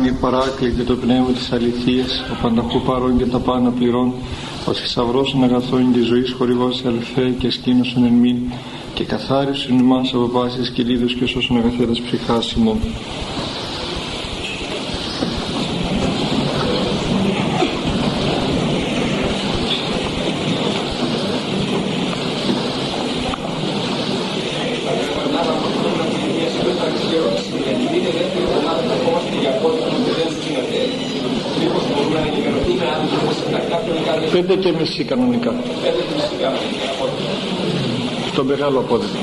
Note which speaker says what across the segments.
Speaker 1: Άγιε Παράκλητε το πνεύμα της αληθείας, ο πανταχού παρών και τα πάντα πληρών, ο θησαυρός των αγαθών και ζωής χορηγός αληθέ και σκήνωσον εν μην και καθάρισον εμάς από πάσης κυλίδος και σώσον αγαθέτας ψυχάς ημών. Πέντε και μισή κανονικά. Το μεγάλο απόδειγμα.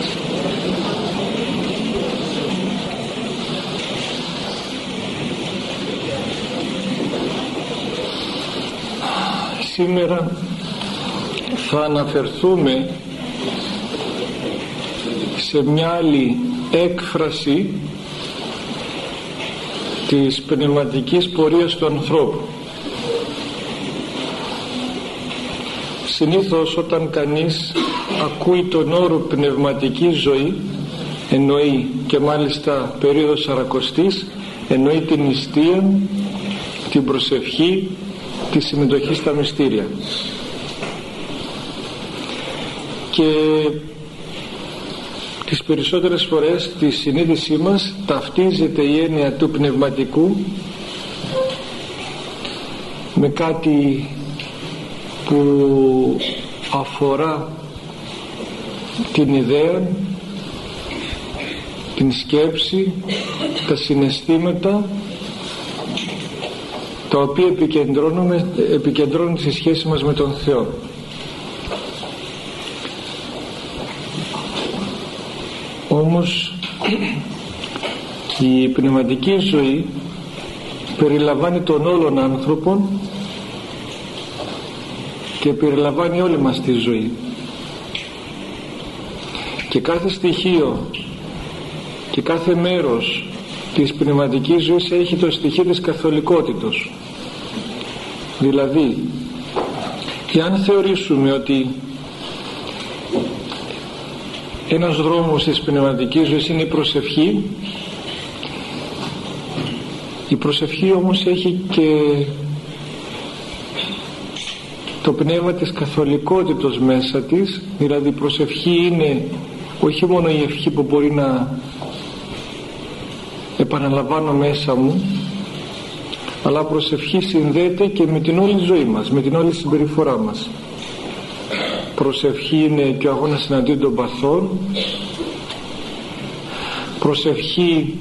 Speaker 1: Σήμερα θα αναφερθούμε σε μια άλλη έκφραση της πνευματικής πορείας του ανθρώπου. Συνήθως όταν κανείς ακούει τον όρο πνευματική ζωή, εννοεί, και μάλιστα περίοδος Σαρακοστής, εννοεί την νηστεία, την προσευχή, τη συμμετοχή στα μυστήρια. Και τις περισσότερες φορές στη συνείδησή μας ταυτίζεται η έννοια του πνευματικού με κάτι που αφορά την ιδέα, την σκέψη, τα συναισθήματα, τα οποία επικεντρώνουν στη σχέση μας με τον Θεό. Όμως η πνευματική ζωή περιλαμβάνει τον όλον άνθρωπον και περιλαμβάνει όλη μας τη ζωή, και κάθε στοιχείο και κάθε μέρος της πνευματικής ζωής έχει το στοιχείο της καθολικότητος. Δηλαδή, εάν θεωρήσουμε ότι ένας δρόμος της πνευματικής ζωής είναι η προσευχή, η προσευχή όμως έχει και το πνεύμα της καθολικότητος μέσα της. Δηλαδή η προσευχή είναι όχι μόνο η ευχή που μπορεί να επαναλαμβάνω μέσα μου, αλλά προσευχή συνδέεται και με την όλη ζωή μας, με την όλη συμπεριφορά μας. Προσευχή είναι και ο αγώνας εναντίον των παθών. Προσευχή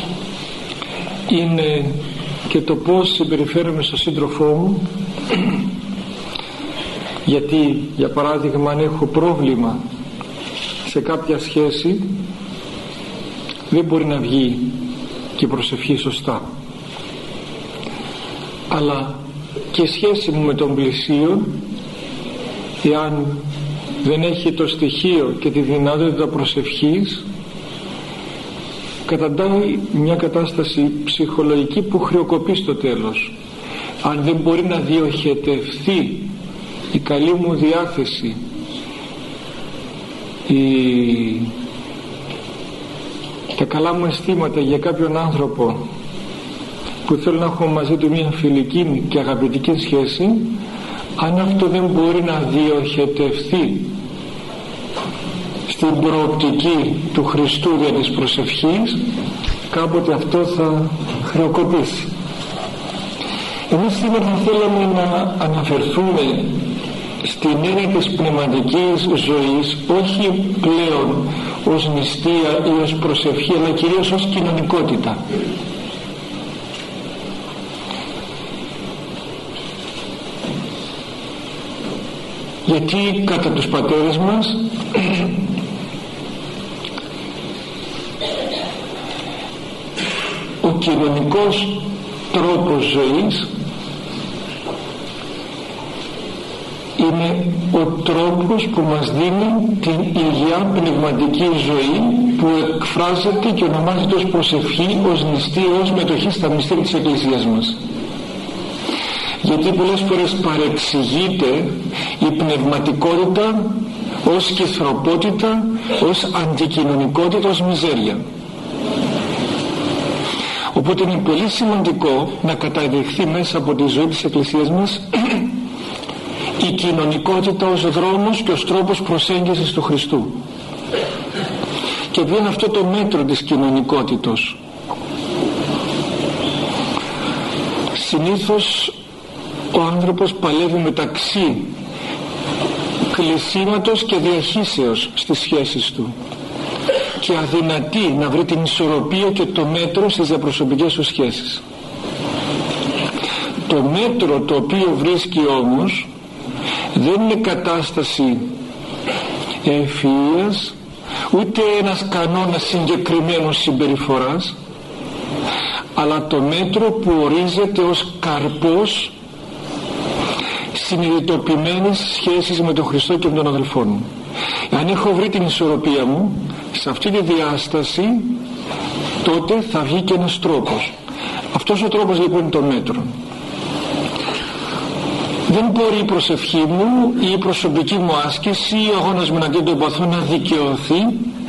Speaker 1: είναι και το πώς συμπεριφέρομαι στον σύντροφό μου. Γιατί, για παράδειγμα, αν έχω πρόβλημα σε κάποια σχέση, δεν μπορεί να βγει και η προσευχή σωστά. Αλλά και η σχέση μου με τον πλησίον, εάν δεν έχει το στοιχείο και τη δυνατότητα προσευχής, καταντάει μια κατάσταση ψυχολογική που χρεοκοπεί στο τέλος. Αν δεν μπορεί να διοχετευθεί η καλή μου διάθεση, τα καλά μου αισθήματα για κάποιον άνθρωπο που θέλω να έχω μαζί του μια φιλική και αγαπητική σχέση, αν αυτό δεν μπορεί να διοχετευθεί στην προοπτική του Χριστού για της προσευχής, κάποτε αυτό θα χρεοκοπήσει. Εμείς σήμερα θα θέλαμε να αναφερθούμε στην έννοια της πνευματικής ζωής, όχι πλέον ως νηστεία ή ως προσευχή, αλλά κυρίως ως κοινωνικότητα. Γιατί κατά τους πατέρες μας ο κοινωνικός τρόπος ζωής είναι ο τρόπος που μας δίνει την υγεία πνευματική ζωή, που εκφράζεται και ονομάζεται ως προσευχή, ως νηστεία, ως μετοχή στα μυστήρια της Εκκλησίας μας. Γιατί πολλές φορές παρεξηγείται η πνευματικότητα ως κυθροπότητα, ως αντικοινωνικότητα, ως μιζέρια. Οπότε είναι πολύ σημαντικό να καταδειχθεί μέσα από τη ζωή της Εκκλησίας μας η κοινωνικότητα ως δρόμος και ως τρόπος προσέγγισης του Χριστού. Και ποιο είναι αυτό το μέτρο της κοινωνικότητος? Συνήθως ο άνθρωπος παλεύει μεταξύ κλεισίματος και διαχύσεως στις σχέσεις του και αδυνατεί να βρει την ισορροπία και το μέτρο στις διαπροσωπικές του σχέσεις. Το μέτρο το οποίο βρίσκει όμως δεν είναι κατάσταση ευφυΐας, ούτε ένας κανόνας συγκεκριμένος συμπεριφοράς, αλλά το μέτρο που ορίζεται ως καρπός συνειδητοποιημένης σχέσης με τον Χριστό και με τον αδελφό μου. Αν έχω βρει την ισορροπία μου σε αυτή τη διάσταση, τότε θα βγει και ένας τρόπος. Αυτός ο τρόπος λοιπόν είναι το μέτρο. Δεν μπορεί η προσευχή μου ή η προσωπική μου άσκηση ή ο αγώνας μου εναντίον των παθών να δικαιωθεί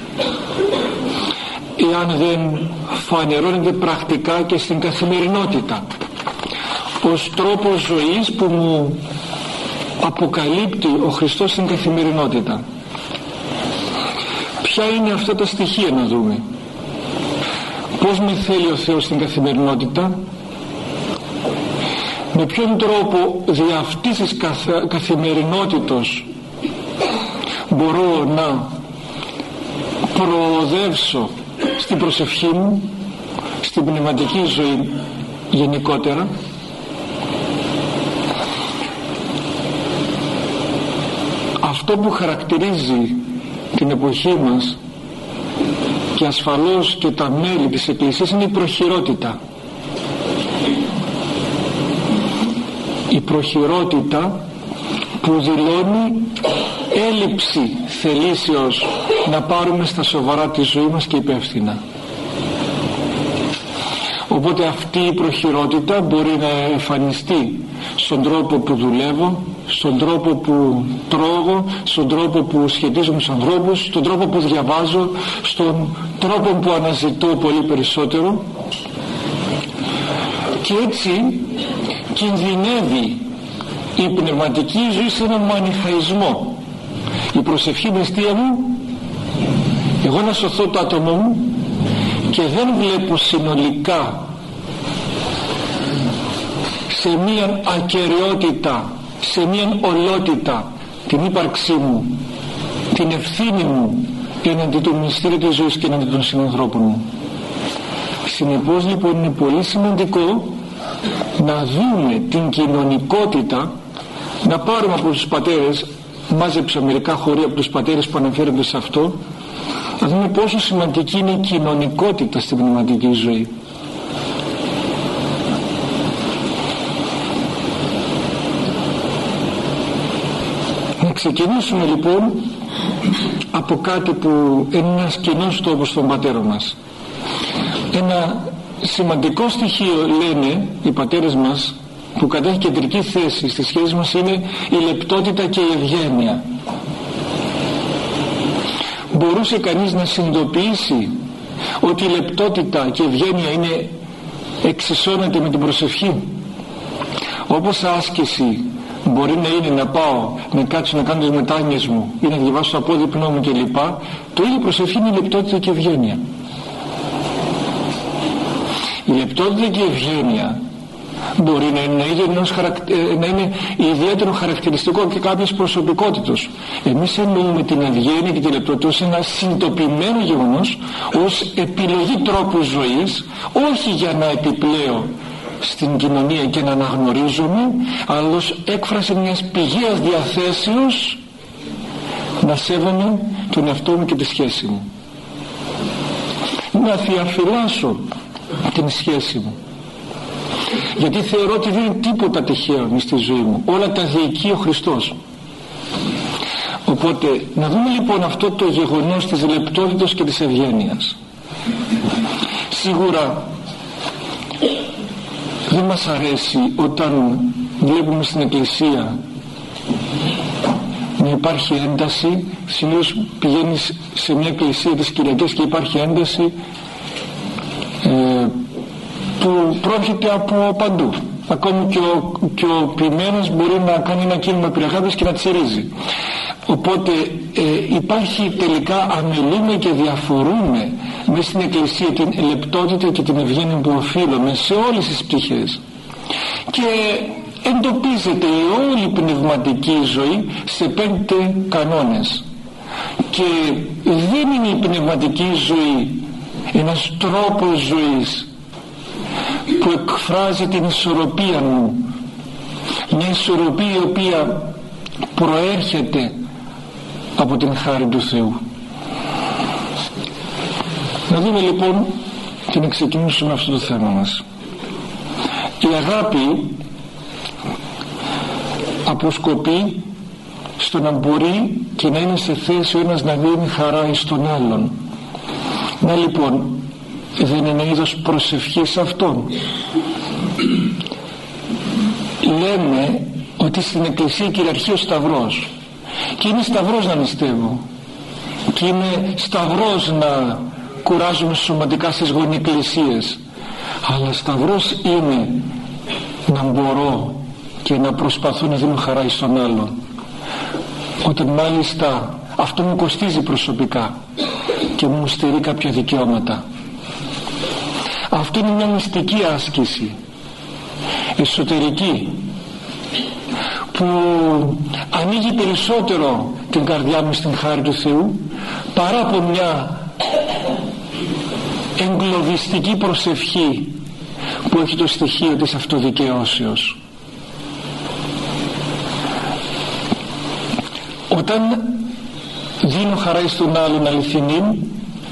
Speaker 1: εάν δεν φανερώνεται πρακτικά και στην καθημερινότητα ως τρόπος ζωής που μου αποκαλύπτει ο Χριστός στην καθημερινότητα. Ποια είναι αυτά τα στοιχεία να δούμε? Πώς με θέλει ο Θεός στην καθημερινότητα? Με ποιον τρόπο δι' αυτής της καθημερινότητος μπορώ να προοδεύσω στην προσευχή μου, στην πνευματική ζωή γενικότερα? Αυτό που χαρακτηρίζει την εποχή μας και ασφαλώς και τα μέλη της Εκκλησίας είναι η προχειρότητα. Η προχειρότητα που δηλώνει έλλειψη θελήσεως να πάρουμε στα σοβαρά τη ζωή μας και υπεύθυνα. Οπότε αυτή η προχειρότητα μπορεί να εμφανιστεί στον τρόπο που δουλεύω, στον τρόπο που τρώγω, στον τρόπο που σχετίζομαι με τους ανθρώπους, στον τρόπο που διαβάζω, στον τρόπο που αναζητώ πολύ περισσότερο, και έτσι κινδυνεύει η πνευματική ζωή σε έναν μανιχαϊσμό. Η προσευχή με αιστεία μου, εγώ να σωθώ το άτομο μου και δεν βλέπω συνολικά σε μία ακεραιότητα, σε μία ολότητα την ύπαρξή μου, την ευθύνη μου έναντι του μυστήριου της ζωής και έναντι των συνανθρώπων μου. Συνεπώς λοιπόν είναι πολύ σημαντικό να δούμε την κοινωνικότητα, να πάρουμε από τους πατέρες, μάζεψα μερικά χωρία από τους πατέρες που αναφέρονται σε αυτό, να δούμε πόσο σημαντική είναι η κοινωνικότητα στην πνευματική ζωή. Να ξεκινήσουμε λοιπόν από κάτι που είναι ένας κοινός τόπος των πατέρων μας. Ένα σημαντικό στοιχείο, λένε οι πατέρες μας, που κατέχει κεντρική θέση στις σχέσεις μας, είναι η λεπτότητα και η ευγένεια. Μπορούσε κανείς να συνειδητοποιήσει ότι η λεπτότητα και η ευγένεια είναι εξισώνεται με την προσευχή? Όπως άσκηση μπορεί να είναι να πάω, να κάτσω να κάνω τις μετάνοιες μου ή να διαβάσω το απόδειπνό μου κλπ, το ίδιο προσευχή είναι η λεπτότητα και η ευγένεια. Η λεπτότητα και η ευγένεια μπορεί να είναι ιδιαίτερο χαρακτηριστικό και κάποιες προσωπικότητος. Εμείς εννοούμε την ευγένεια και τη λεπτότητα ως ένα συνειδητοποιημένο γεγονός, ως επιλογή τρόπου ζωής, όχι για να επιπλέω στην κοινωνία και να αναγνωρίζομαι, αλλά ως έκφραση μιας πηγαίας διαθέσεως να σέβομαι τον εαυτό μου και τη σχέση μου, να διαφυλάσσω την σχέση μου, γιατί θεωρώ ότι δεν είναι τίποτα τυχαίο στη ζωή μου, όλα τα διοικεί ο Χριστός. Οπότε να δούμε λοιπόν αυτό το γεγονός της λεπτότητας και της ευγένειας. Σίγουρα δεν μας αρέσει όταν βλέπουμε στην Εκκλησία να υπάρχει ένταση. Συνήθως πηγαίνεις σε μια εκκλησία της Κυριακής και υπάρχει ένταση, που πρόκειται από παντού. Ακόμη και ο ποιημένος μπορεί να κάνει ένα κίνημα πυραγάπης και να τσιρίζει. Οπότε υπάρχει τελικά, αμελούμε και διαφορούμε μέσα στην Εκκλησία την λεπτότητα και την ευγένεια που οφείλουμε σε όλες τις πτυχές, και εντοπίζεται η όλη πνευματική ζωή σε 5 κανόνες. Και δεν είναι η πνευματική ζωή ένας τρόπος ζωής που εκφράζει την ισορροπία μου, μια ισορροπία η οποία προέρχεται από την χάρη του Θεού. Να δούμε λοιπόν και να ξεκινήσουμε αυτό το θέμα μας. Η αγάπη αποσκοπεί στο να μπορεί και να είναι σε θέση ο ένας να δίνει χαρά εις τον άλλον. Να λοιπόν, δεν είναι είδος προσευχής αυτόν? Λέμε ότι στην Εκκλησία κυριαρχεί ο Σταυρός, και είναι Σταυρός να νηστεύω, και είναι Σταυρός να κουράζουμε σωματικά στις γονικλησίες, αλλά Σταυρός είναι να μπορώ και να προσπαθώ να δίνω χαρά εις τον άλλον, όταν μάλιστα αυτό μου κοστίζει προσωπικά και μου στερεί κάποια δικαιώματα. Αυτό είναι μια μυστική άσκηση εσωτερική που ανοίγει περισσότερο την καρδιά μου στην χάρη του Θεού παρά από μια εγκλωβιστική προσευχή που έχει το στοιχείο της αυτοδικαιώσεως. Όταν δίνω χαρά στον άλλον αληθινή,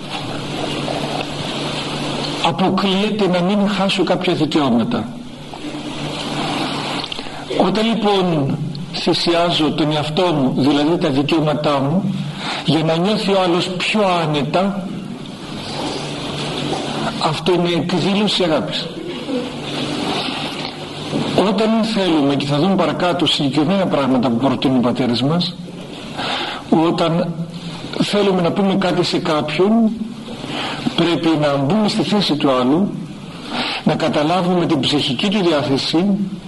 Speaker 1: αποκλείεται να μην χάσω κάποια δικαιώματα. Όταν λοιπόν θυσιάζω τον εαυτό μου, δηλαδή τα δικαιώματά μου, για να νιώθει ο άλλος πιο άνετα, αυτό είναι εκδήλωση αγάπης. Όταν θέλουμε, και θα δούμε παρακάτω συγκεκριμένα πράγματα που προτείνουν οι πατέρες μας, όταν θέλουμε να πούμε κάτι σε κάποιον, πρέπει να μπούμε στη θέση του άλλου, να καταλάβουμε την ψυχική του διάθεση,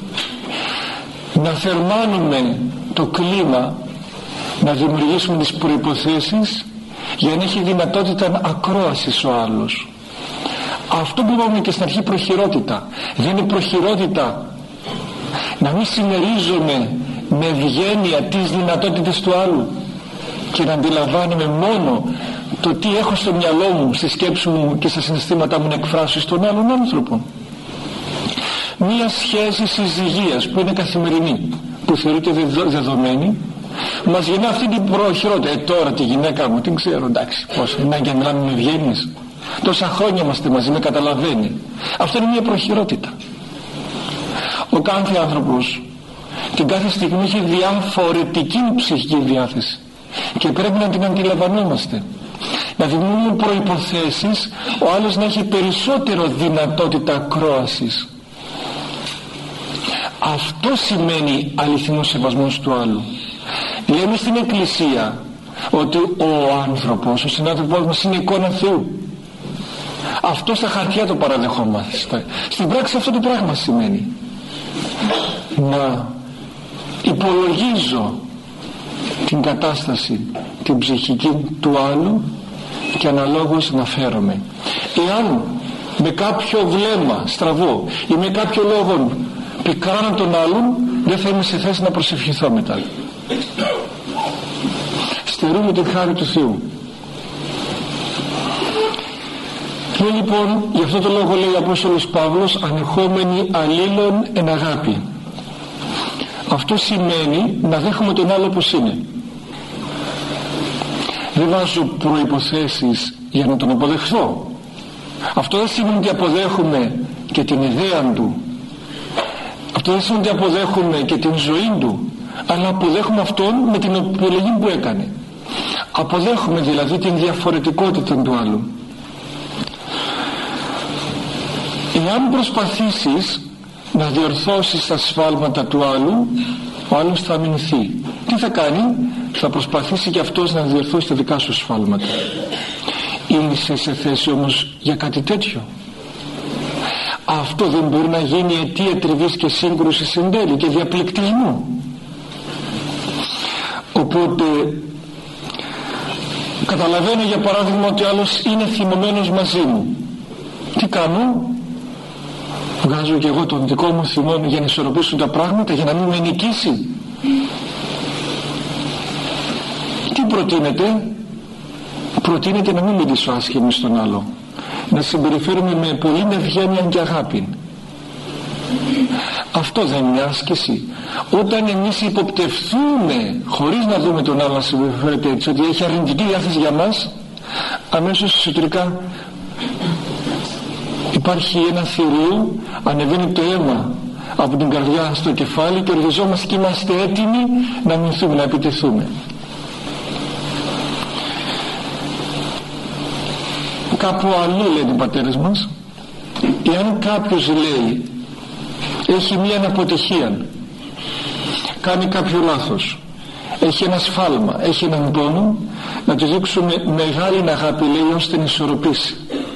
Speaker 1: να θερμάνουμε το κλίμα, να δημιουργήσουμε τις προϋποθέσεις για να έχει δυνατότητα ακρόασης ο άλλος. Αυτό που είπαμε και στην αρχή, προχειρότητα. Δεν είναι προχειρότητα να μην συμμερίζομαι με ευγένεια τις δυνατότητες του άλλου και να αντιλαμβάνομαι μόνο το τι έχω στο μυαλό μου, στη σκέψη μου και στα συναισθήματά μου να εκφράσω στον άλλον άνθρωπο. Μία σχέση συζυγίας που είναι καθημερινή, που θεωρείται δεδομένη, μας γεννά αυτή την προχειρότητα. Τώρα τη γυναίκα μου την ξέρω, εντάξει, πώς είναι και να μιλάμε με ευγένειες, τόσα χρόνια είμαστε μαζί, με καταλαβαίνει. Αυτό είναι μια προχειρότητα. Ο κάθε άνθρωπος την κάθε στιγμή έχει διαφορετική ψυχική διάθεση και πρέπει να την αντιλαμβανόμαστε, να δημιουργούμε προϋποθέσεις ο άλλος να έχει περισσότερο δυνατότητα ακρόασης. Αυτό σημαίνει αληθινός σεβασμός του άλλου. Λέμε στην Εκκλησία ότι ο άνθρωπος, ο συνάνθρωπός μας είναι εικόνα Θεού. Αυτό στα χαρτιά το παραδεχόμαστε. Στην πράξη αυτό το πράγμα σημαίνει να υπολογίζω την κατάσταση, την ψυχική του άλλου και αναλόγως να φέρομαι. Εάν με κάποιο βλέμμα στραβό ή με κάποιο λόγο πικράνω τον άλλον, δεν θα είμαι σε θέση να προσευχηθώ μετά. Στερούμε την χάρη του Θεού. Και λοιπόν γι' αυτό το λόγο λέει ο Απόστολος Παύλος, ανεχόμενοι αλλήλων εν αγάπη. Αυτό σημαίνει να δέχομαι τον άλλο όπως είναι. Δεν βάζω προϋποθέσεις για να τον αποδεχθώ. Αυτό δεν σημαίνει ότι αποδέχομαι και την ιδέα του. Αυτό δεν σημαίνει ότι αποδέχομαι και την ζωή του, αλλά αποδέχομαι αυτόν με την επιλογή που έκανε. Αποδέχομαι δηλαδή την διαφορετικότητα του άλλου. Εάν προσπαθήσεις να διορθώσεις τα σφάλματα του άλλου, ο άλλος θα αμυνθεί. Τι θα κάνει? Θα προσπαθήσει και αυτός να διορθώσει τα δικά σου σφάλματα. Είσαι σε θέση όμως για κάτι τέτοιο? αυτό δεν μπορεί να γίνει αιτία τριβής και σύγκρουσης εν τέλει και διαπληκτισμού? Οπότε καταλαβαίνω για παράδειγμα ότι άλλος είναι θυμωμένος μαζί μου. Τι κάνω? Βγάζω και εγώ τον δικό μου θυμό για να ισορροπήσουν τα πράγματα, για να μην με νικήσει. Τι προτείνεται? Προτείνεται να μην μιλήσω άσχημη στον άλλο, να συμπεριφέρουμε με πολύ ευγένεια και αγάπη. Αυτό δεν είναι άσκηση? Όταν εμείς υποπτευθούμε χωρίς να δούμε τον άλλο να συμπεριφέρεται έτσι, ότι έχει αρνητική διάθεση για μας, αμέσως εσωτερικά υπάρχει ένα θηρίο, ανεβαίνει το αίμα από την καρδιά στο κεφάλι και οργιζόμαστε και είμαστε έτοιμοι να μηνθούμε, να επιτεθούμε. Κάπου αλλού λένε οι πατέρες μας, εάν κάποιος λέει έχει μία αποτυχία, κάνει κάποιο λάθος, έχει ένα σφάλμα, έχει έναν πόνο, να του δείξουμε μεγάλη αγάπη, λέει, ώστε να ισορροπήσει.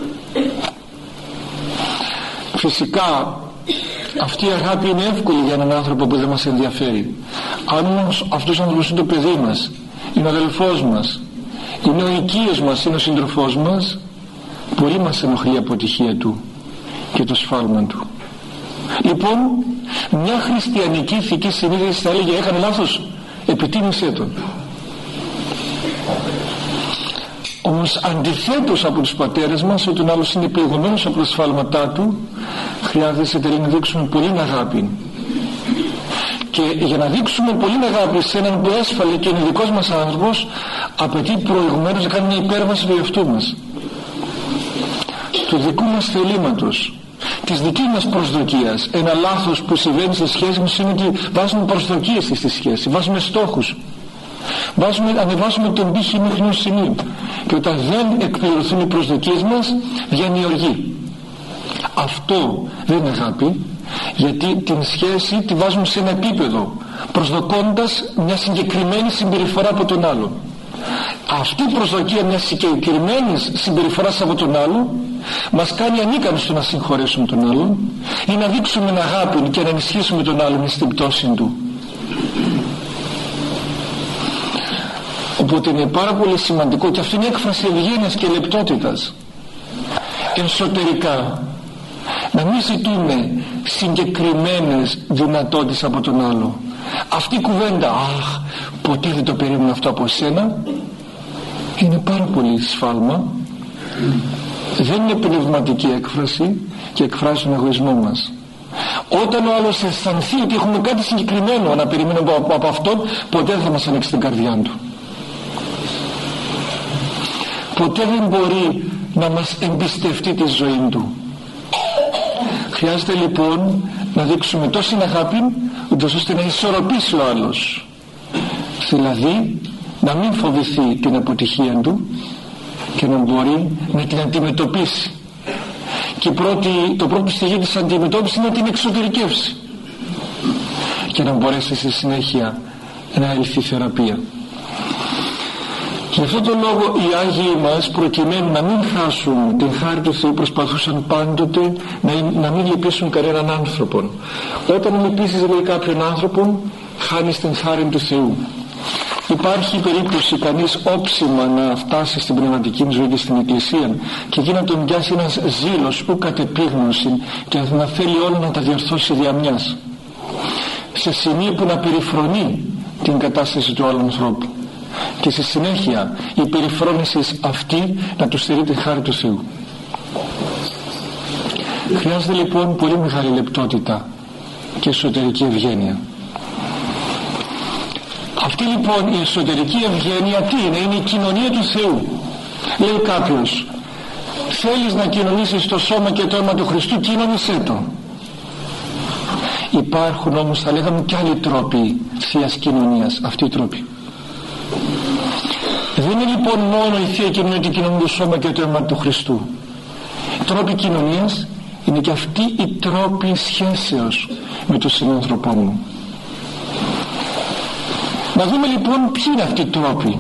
Speaker 1: Φυσικά αυτή η αγάπη είναι εύκολη για έναν άνθρωπο που δεν μας ενδιαφέρει. Αν όμως αυτός ο άνθρωπος είναι το παιδί μας, είναι ο αδελφός μας, είναι ο οικείος μας, είναι ο σύντροφός μας, πολύ μας ενοχλεί η αποτυχία του και το σφάλμα του. Λοιπόν, μια χριστιανική ηθική συνείδηση θα έλεγε έκανε λάθος, επιτίμησέ τον. Όμως αντιθέτως από τους πατέρες μας, όταν άλλος είναι πληγωμένος από τα σφάλματά του, χρειάζεται να δείξουμε πολύ αγάπη. Και για να δείξουμε πολύ αγάπη σε έναν που έσφαλε και είναι δικός μας άνθρωπος, απαιτεί προηγουμένως να κάνουμε μια υπέρβαση του εαυτού μας, του δικού μας θελήματος, της δικής μας προσδοκίας. Ένα λάθος που συμβαίνει στη σχέση μας είναι ότι βάζουμε προσδοκίες στη σχέση, βάζουμε στόχους, ανεβάζουμε τον πύχη μέχρι ενός σημείου, και όταν δεν εκπληρωθούν οι προσδοκίες μας βγαίνει η οργή. Αυτό δεν είναι αγάπη, γιατί την σχέση τη βάζουμε σε ένα επίπεδο προσδοκώντας μια συγκεκριμένη συμπεριφορά από τον άλλο. Αυτή η προσδοκία μιας συγκεκριμένης συμπεριφοράς από τον άλλο μας κάνει ανίκανος στο να συγχωρέσουμε τον άλλον ή να δείξουμε αγάπη και να ενισχύσουμε τον άλλον στην πτώση του. Οπότε είναι πάρα πολύ σημαντικό, και αυτό είναι έκφραση ευγένειας και λεπτότητας, εσωτερικά να μην ζητούμε συγκεκριμένες δυνατότητες από τον άλλο. Αυτή η κουβέντα, αχ, ποτέ δεν το περίμενα αυτό από σένα, είναι πάρα πολύ σφάλμα, δεν είναι πνευματική έκφραση και εκφράζει τον εγωισμό μας. Όταν ο άλλος αισθανθεί ότι έχουμε κάτι συγκεκριμένο να περιμένουμε από αυτόν, ποτέ δεν θα μας ανοίξει την καρδιά του, ποτέ δεν μπορεί να μας εμπιστευτεί τη ζωή του. Χρειάζεται λοιπόν να δείξουμε τόση αγάπη ούτως ώστε να ισορροπήσει ο άλλος, δηλαδή να μην φοβηθεί την αποτυχία του και να μπορεί να την αντιμετωπίσει, και το πρώτο στοιχείο της αντιμετώπισης είναι να την εξωτερικεύσει και να μπορέσει στη συνέχεια να έλθει η θεραπεία. Γι' αυτόν τον λόγο οι Άγιοι μας, προκειμένου να μην χάσουν την χάρη του Θεού, προσπαθούσαν πάντοτε να μην λυπήσουν κανέναν άνθρωπον. Όταν λυπήσεις, λέει, κάποιον άνθρωπον, χάνεις την χάρη του Θεού. Υπάρχει περίπτωση κανείς όψιμα να φτάσει στην πνευματική ζωή και στην Εκκλησία και εκεί να τον πιάσει ένας ζήλος που κατ' επίγνωση και να θέλει όλα να τα διορθώσει δια μιας, σε σημείο που να περιφρονεί την κατάσταση του άλλου ανθρώπου, και στη συνέχεια η περιφρόνηση αυτή να του στερεί τη χάρη του Θεού. Χρειάζεται λοιπόν πολύ μεγάλη λεπτότητα και εσωτερική ευγένεια. Αυτή λοιπόν η εσωτερική ευγένεια τι είναι? Η κοινωνία του Θεού. Λέει κάποιος, θέλεις να κοινωνήσεις το σώμα και το αίμα του Χριστού, κοινωνήσέ το. Υπάρχουν όμως, θα λέγαμε, και άλλοι τρόποι θείας κοινωνίας, αυτοί οι τρόποι. Δεν είναι λοιπόν μόνο η Θεία Κοινωνία ότι κοινωνεί το σώμα και το αίμα του Χριστού. Οι τρόποι κοινωνίας είναι και αυτοί οι τρόποι σχέσεως με τον συνάνθρωπό μου. Να δούμε λοιπόν ποιοι είναι αυτοί οι τρόποι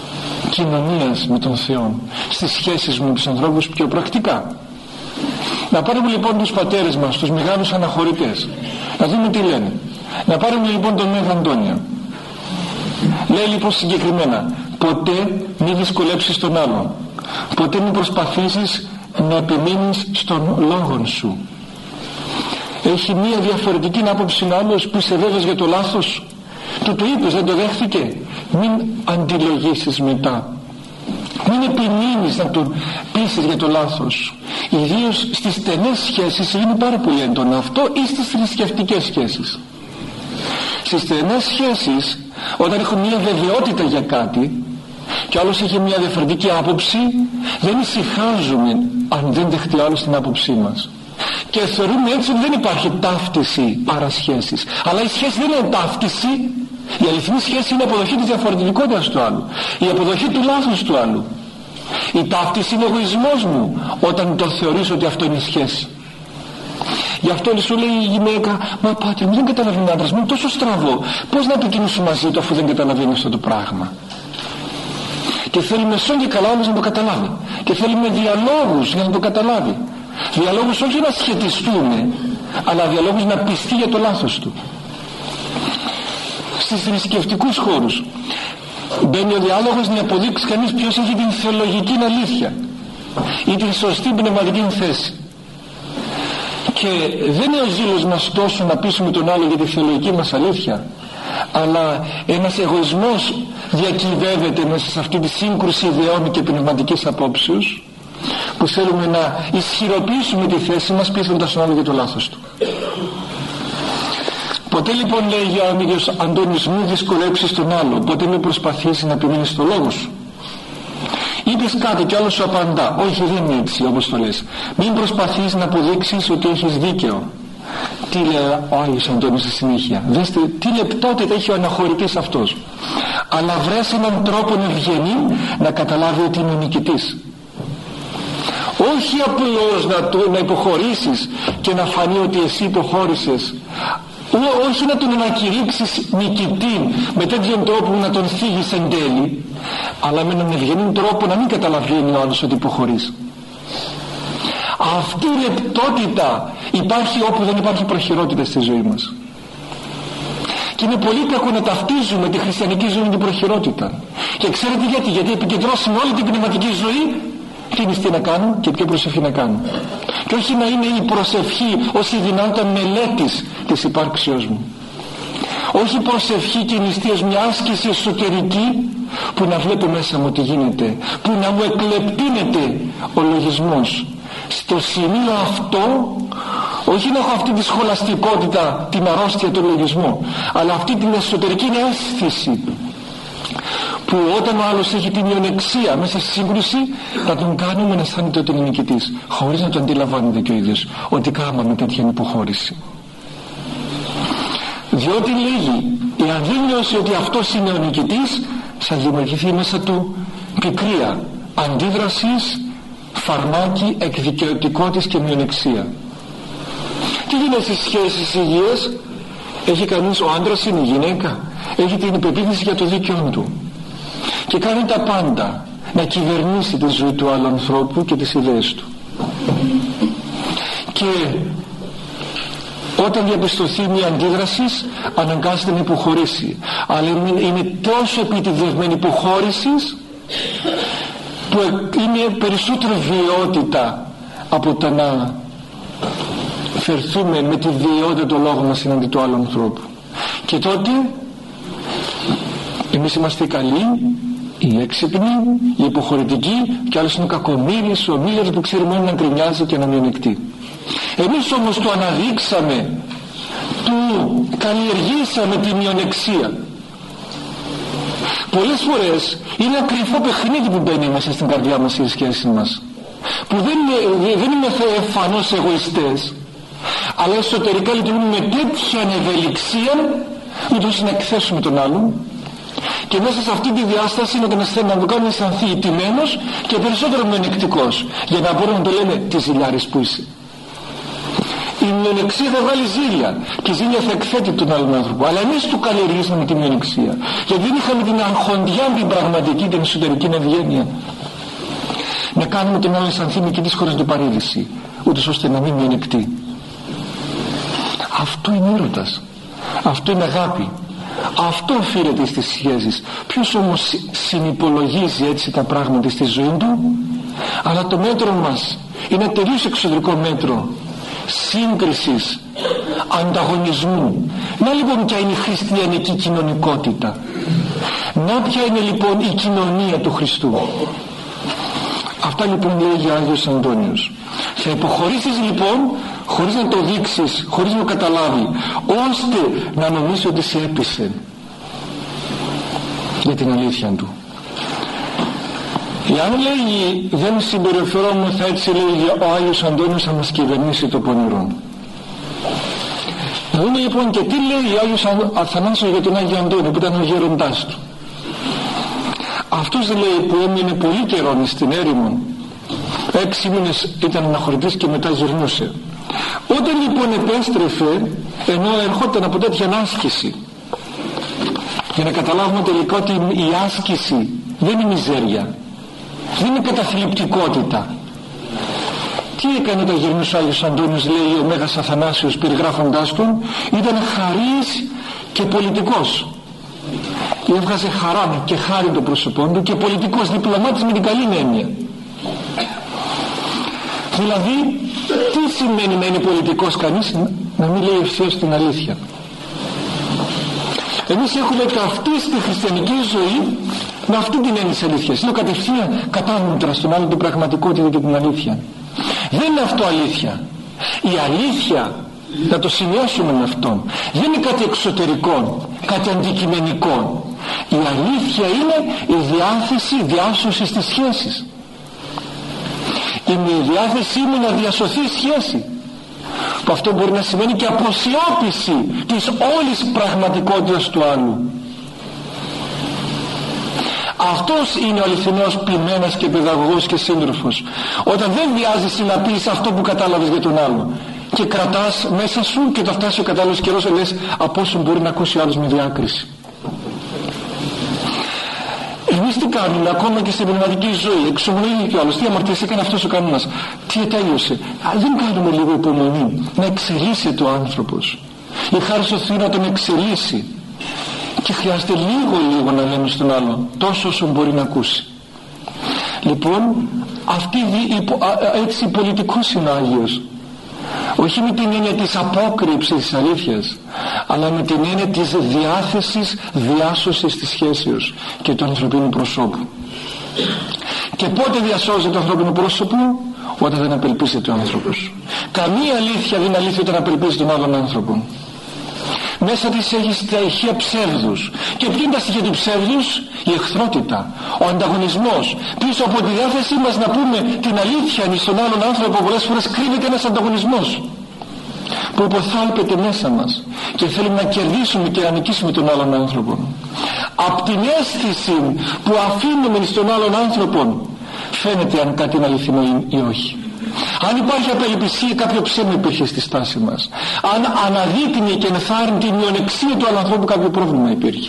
Speaker 1: κοινωνίας με τον Θεό στις σχέσεις μου με τους ανθρώπους πιο πρακτικά. Να πάρουμε λοιπόν τους πατέρες μας, τους μεγάλους αναχωρητές, να δούμε τι λένε. Να πάρουμε λοιπόν τον Μέγα Αντώνιο. Λέει λοιπόν συγκεκριμένα: ποτέ μην δυσκολέψεις τον άλλον, ποτέ μην προσπαθήσεις να επιμείνεις στον λόγον σου. Έχει μία διαφορετική άποψη ο άλλος που είσαι βέβαιος για το λάθος σου, του το είπες, δεν το δέχθηκε, μην αντιλογήσεις μετά, μην επιμείνεις να τον πείσεις για το λάθος σου. Ιδίως στις στενές σχέσεις είναι πάρα πολύ έντονο αυτό, ή στις θρησκευτικές σχέσεις. Στις στενές σχέσεις, όταν έχουμε μια βεβαιότητα για κάτι και άλλος έχει μια διαφορετική άποψη, δεν ησυχάζουμε αν δεν δεχτεί ο άλλος την άποψή μας και θεωρούμε έτσι ότι δεν υπάρχει ταύτιση παρασχέσεις. Αλλά η σχέση δεν είναι ταύτιση. Η αληθινή σχέση είναι η αποδοχή της διαφορετικότητας του άλλου, η αποδοχή του λάθους του άλλου. Η ταύτιση είναι ο εγωισμός μου όταν το θεωρείς ότι αυτό είναι η σχέση. Γι' αυτό σου λέει η γυναίκα: μα πάτερ μου, δεν καταλαβαίνει ο άντρας μου, είναι τόσο στραβό, πώς να επικοινωνήσω μαζί του αφού δεν καταλαβαίνει αυτό το πράγμα. Και θέλει μεσόν και καλά όμως να το καταλάβει, και θέλει με διαλόγους για να το καταλάβει. Διαλόγους όχι να σχετιστούμε, αλλά διαλόγους να πιστεί για το λάθος του. Στις θρησκευτικούς χώρους μπαίνει ο διάλογος να αποδείξει κανείς ποιος έχει την θεολογική αλήθεια ή την σωστή πνευματική θέση. Και δεν είναι ο ζήλος μας τόσο να πείσουμε τον άλλο για τη θεολογική μας αλήθεια, αλλά ένας εγωισμός διακυβεύεται μέσα σε αυτή τη σύγκρουση ιδεών και πνευματικής απόψεως, που θέλουμε να ισχυροποιήσουμε τη θέση μας πείθοντας τον άλλο για το λάθος του. Ποτέ λοιπόν, λέει ο Άγιος Αντώνης, μην δυσκολέψεις τον άλλο, ποτέ μην προσπαθήσεις να επιμείνεις στο λόγο σου. Είπες κάτι και άλλος σου απαντά: όχι, δεν είναι έτσι όπως το λες. Μην προσπαθείς να αποδείξεις ότι έχεις δίκαιο. Τι λέει ο Άγιος Αντώνης στη συνέχεια? Δέστε τι λεπτότητα έχει ο αναχωρητής αυτός. Αλλά βρες έναν τρόπο ευγενή να καταλάβει ότι είναι νικητής. Όχι απλώς να υποχωρήσεις και να φανεί ότι εσύ υποχώρησες, όχι να τον ανακηρύξεις νικητή με τέτοιον τρόπο να τον θίγεις εν τέλει, αλλά με έναν ευγενή τρόπο να μην καταλαβαίνει ο άλλος ότι υποχωρείς. Αυτή η λεπτότητα υπάρχει όπου δεν υπάρχει προχειρότητα στη ζωή μας. Και είναι πολύ κακό να ταυτίζουμε τη χριστιανική ζωή με την προχειρότητα. Και ξέρετε γιατί επικεντρώσουμε όλη την πνευματική ζωή τι νηστεία να κάνουν και ποια προσευχή να κάνουν, και όχι να είναι η προσευχή ως η δυνατότητα μελέτης της υπάρξεως μου. Όχι προσευχή και νηστείας, μια άσκηση εσωτερική που να βλέπω μέσα μου τι γίνεται, που να μου εκλεπτύνεται ο λογισμός. Στο σημείο αυτό όχι να έχω αυτή τη σχολαστικότητα, την αρρώστια του λογισμού, αλλά αυτή την εσωτερική αίσθηση που όταν ο άλλος έχει την μειονεξία μέσα στη σύγκρουση, να τον κάνουμε να αισθάνεται ότι είναι νικητής, χωρίς να το αντιλαμβάνεται και ο ίδιος ότι κάναμε τέτοια υποχώρηση. Διότι λέγει, εάν δεν νιώσει ότι αυτός είναι ο νικητής, θα δημιουργηθεί μέσα του πικρία, αντίδρασης, φαρμάκι, εκδικαιωτικότης και μειονεξία. Τι γίνεται στις σχέσεις υγείας? Έχει κανείς, ο άντρας είναι η γυναίκα, έχει την υπεποίθηση για το δίκαιο του και κάνει τα πάντα να κυβερνήσει τη ζωή του άλλου ανθρώπου και τις ιδέες του, και όταν διαπιστωθεί μια αντίδραση αναγκάζεται να υποχωρήσει, αλλά είναι τόσο επιτυχημένη υποχώρηση που είναι περισσότερο βιαιότητα από το να φερθούμε με τη βιαιότητα των λόγων μας εναντί του άλλου ανθρώπου. Και τότε εμείς είμαστε οι καλοί, οι έξυπνοι, οι υποχωρητικοί, και άλλος είναι ο κακομοίρης, ο μίλερς που ξέρει μόνο να γκρινιάζει και να μειονεκτεί. Εμείς όμως το αναδείξαμε, του καλλιεργήσαμε τη μειονεξία. Πολλές φορές είναι ένα κρυφό παιχνίδι που μπαίνει μέσα στην καρδιά μας η σχέση μας, που δεν είμαστε εμφανώς εγωιστές, αλλά εσωτερικά λειτουργούμε με τέτοια ευελιξία ούτως να εκθέσουμε τον άλλον, και μέσα σε αυτή τη διάσταση να τον κάνουμε αισθανθεί ηττημένος και περισσότερο μειονεκτικός, για να μπορούμε να το λέμε τι ζηλιάρης που είσαι. Η μειονεξία θα βγάλει ζήλια και η ζήλια θα εκθέτει τον άλλον άνθρωπο, αλλά εμείς του καλλιεργήσαμε τη μειονεξία, γιατί δεν είχαμε την αρχοντιά, την πραγματική, την εσωτερική ευγένεια να κάνουμε τον άλλον αισθανθεί νικητής χωρίς την παρήδηση. ούτως ώστε να μην μειονεκτεί. Αυτό είναι έρωτας, αυτό είναι αγάπη, αυτό οφείλεται στις σχέσεις. Ποιος όμως συνυπολογίζει έτσι τα πράγματα στη ζωή του? Αλλά το μέτρο μας είναι τελείως εξωτερικό μέτρο σύγκρισης, ανταγωνισμού. Να λοιπόν ποια είναι η χριστιανική κοινωνικότητα, να ποια είναι λοιπόν η κοινωνία του Χριστού. Αυτά λοιπόν λέει ο Άγιος Αντώνιος. Θα υποχωρήσεις λοιπόν χωρίς να το δείξεις, χωρίς να το καταλάβει, ώστε να νομίζει ότι σε έπεισε για την αλήθεια του. Εάν λέγει δεν συμπεριφερόμεθα έτσι, λέει ο Άγιος Αντώνιος, θα μας κυβερνήσει το πονηρό. Να δούμε λοιπόν και τι λέει ο Άγιος Αθανάσιος για τον Άγιο Αντώνιο που ήταν ο γέροντάς του. Αυτός λέει που έμεινε πολύ καιρό στην έρημο, 6 μήνες ήταν αναχωρητής και μετά γυρνούσε. Όταν λοιπόν επέστρεφε, ενώ ερχόταν από τέτοια άσκηση, για να καταλάβουμε τελικά ότι η άσκηση δεν είναι μιζέρια, δεν είναι καταθλιπτικότητα. Τι έκανε όταν γυρνούσε ο Άγιος Αντώνιος, λέει ο Μέγας Αθανάσιος περιγράφοντάς τον? Ήταν χαρίς και πολιτικός. Έβγαζε χαρά και χάρη το πρόσωπό του και πολιτικός, διπλωμάτης με την καλή έννοια. Δηλαδή τι σημαίνει να είναι πολιτικός κανείς? Να μην λέει ευθέως την αλήθεια. Εμείς έχουμε ταυτίσει στη χριστιανική ζωή με αυτή την έννοια της αλήθειας. Λέω κατευθείαν κατάμετρα στον άλλο την πραγματικότητα και την αλήθεια. Δεν είναι αυτό αλήθεια. Η αλήθεια, να το σημειώσουμε με αυτό, δεν είναι κάτι εξωτερικό, κάτι αντικειμενικό. Η αλήθεια είναι η διάθεση διάσωσης της σχέσης. Είναι η διάθεσή μου να διασωθεί η σχέση, που αυτό μπορεί να σημαίνει και αποσιώπηση της όλης πραγματικότητας του άλλου. Αυτός είναι ο αληθινός ποιμένας και παιδαγωγός και σύντροφος, όταν δεν βιάζεσαι να πεις αυτό που κατάλαβες για τον άλλο και κρατάς μέσα σου, και το φτάσει ο κατάλληλος καιρός λες από όσο μπορεί να ακούσει ο άλλος με διάκριση. Εμείς τι κάνουμε ακόμα και στην πνευματική ζωή? Εξομολογεί και ο άλλος, τι αμαρτίες έκανε αυτός ο κανόνας, τι τέλειωσε. Δεν κάνουμε λίγο υπομονή να εξελίσσεται ο άνθρωπος, η χάρη στο Θεό να τον εξελίσσει, και χρειάζεται λίγο να λέμε στον άλλο τόσο όσο μπορεί να ακούσει. Λοιπόν αυτή έτσι πολιτικός είναι ο Άγιος, όχι με την έννοια της απόκρυψης της αλήθειας, αλλά με την έννοια της διάθεσης διάσωσης της σχέσεως και του ανθρωπίνου προσώπου. Και πότε διασώζεται το ανθρώπινο πρόσωπο? Όταν δεν απελπίζεται ο άνθρωπος. Καμία αλήθεια δεν είναι αλήθεια όταν απελπίζει τον άλλον άνθρωπο. Μέσα της έχει στοιχεία ψεύδους. Και ποιο είναι τα στοιχεία του ψεύδους? Η εχθρότητα, ο ανταγωνισμός. Πίσω από τη διάθεσή μας να πούμε την αλήθεια στον άλλον άνθρωπο πολλές φορές κρύβεται ένας ανταγωνισμός που υποθάλπεται μέσα μας και θέλουμε να κερδίσουμε και να νικήσουμε τον άλλον άνθρωπο. Απ' την αίσθηση που αφήνουμε στον άλλον άνθρωπο φαίνεται αν κάτι είναι αληθινό ή όχι. Αν υπάρχει απελπισία, κάποιο ψέμα υπήρχε στη στάση μας. Αν αναδείκνει και ενθάρρυνε την μειονεξία του άλλου ανθρώπου, κάποιο πρόβλημα υπήρχε.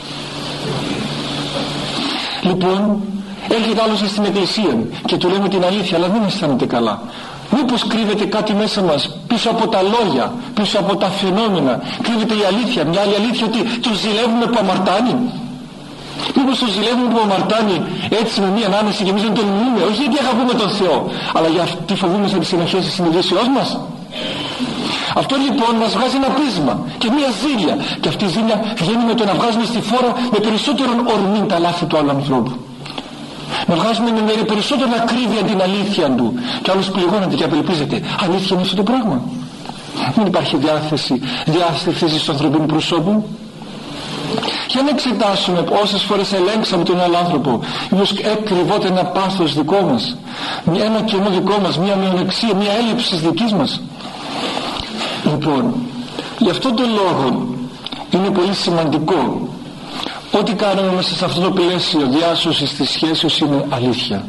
Speaker 1: Λοιπόν, έρχεται άλλος στην εκκλησία και του λέμε την αλήθεια, αλλά δεν αισθάνεται καλά. Μήπως κρύβεται κάτι μέσα μας, πίσω από τα λόγια, πίσω από τα φαινόμενα, κρύβεται η αλήθεια, μια άλλη αλήθεια, ότι τους ζηλεύουμε που αμαρτάνει? Μήπως τον ζηλεύουμε που αμαρτάνει έτσι με μια ανάμεση και εμείς δεν τον μιμούμε, όχι γιατί αγαπούμε τον Θεό, αλλά γιατί φοβούμαστε τις συνεχές της συνειδήσεώς μας? Αυτό λοιπόν μας βγάζει ένα πείσμα και μια ζήλια, και αυτή η ζήλια βγαίνει με το να βγάζουμε στη φόρα με περισσότερο ορμή τα λάθη του άλλου ανθρώπου, να βγάζουμε με περισσότερο ακρίβεια την αλήθεια του, και άλλος πληγώνεται και απελπίζεται. Αλήθεια είναι αυτό το πράγμα? Δεν υπάρχει διάθεση στο ανθρωπίνο προσώπου. Για να εξετάσουμε όσες φορές ελέγξαμε τον άλλο άνθρωπο, μήπως κρυβόταν ένα πάθος δικό μας, ένα κενό δικό μας, μια μειονεξία, μια έλλειψη της δικής μας. Λοιπόν, γι' αυτόν τον λόγο είναι πολύ σημαντικό ό,τι κάνουμε μέσα σε αυτό το πλαίσιο διάσωσης της σχέσεως είναι αλήθεια.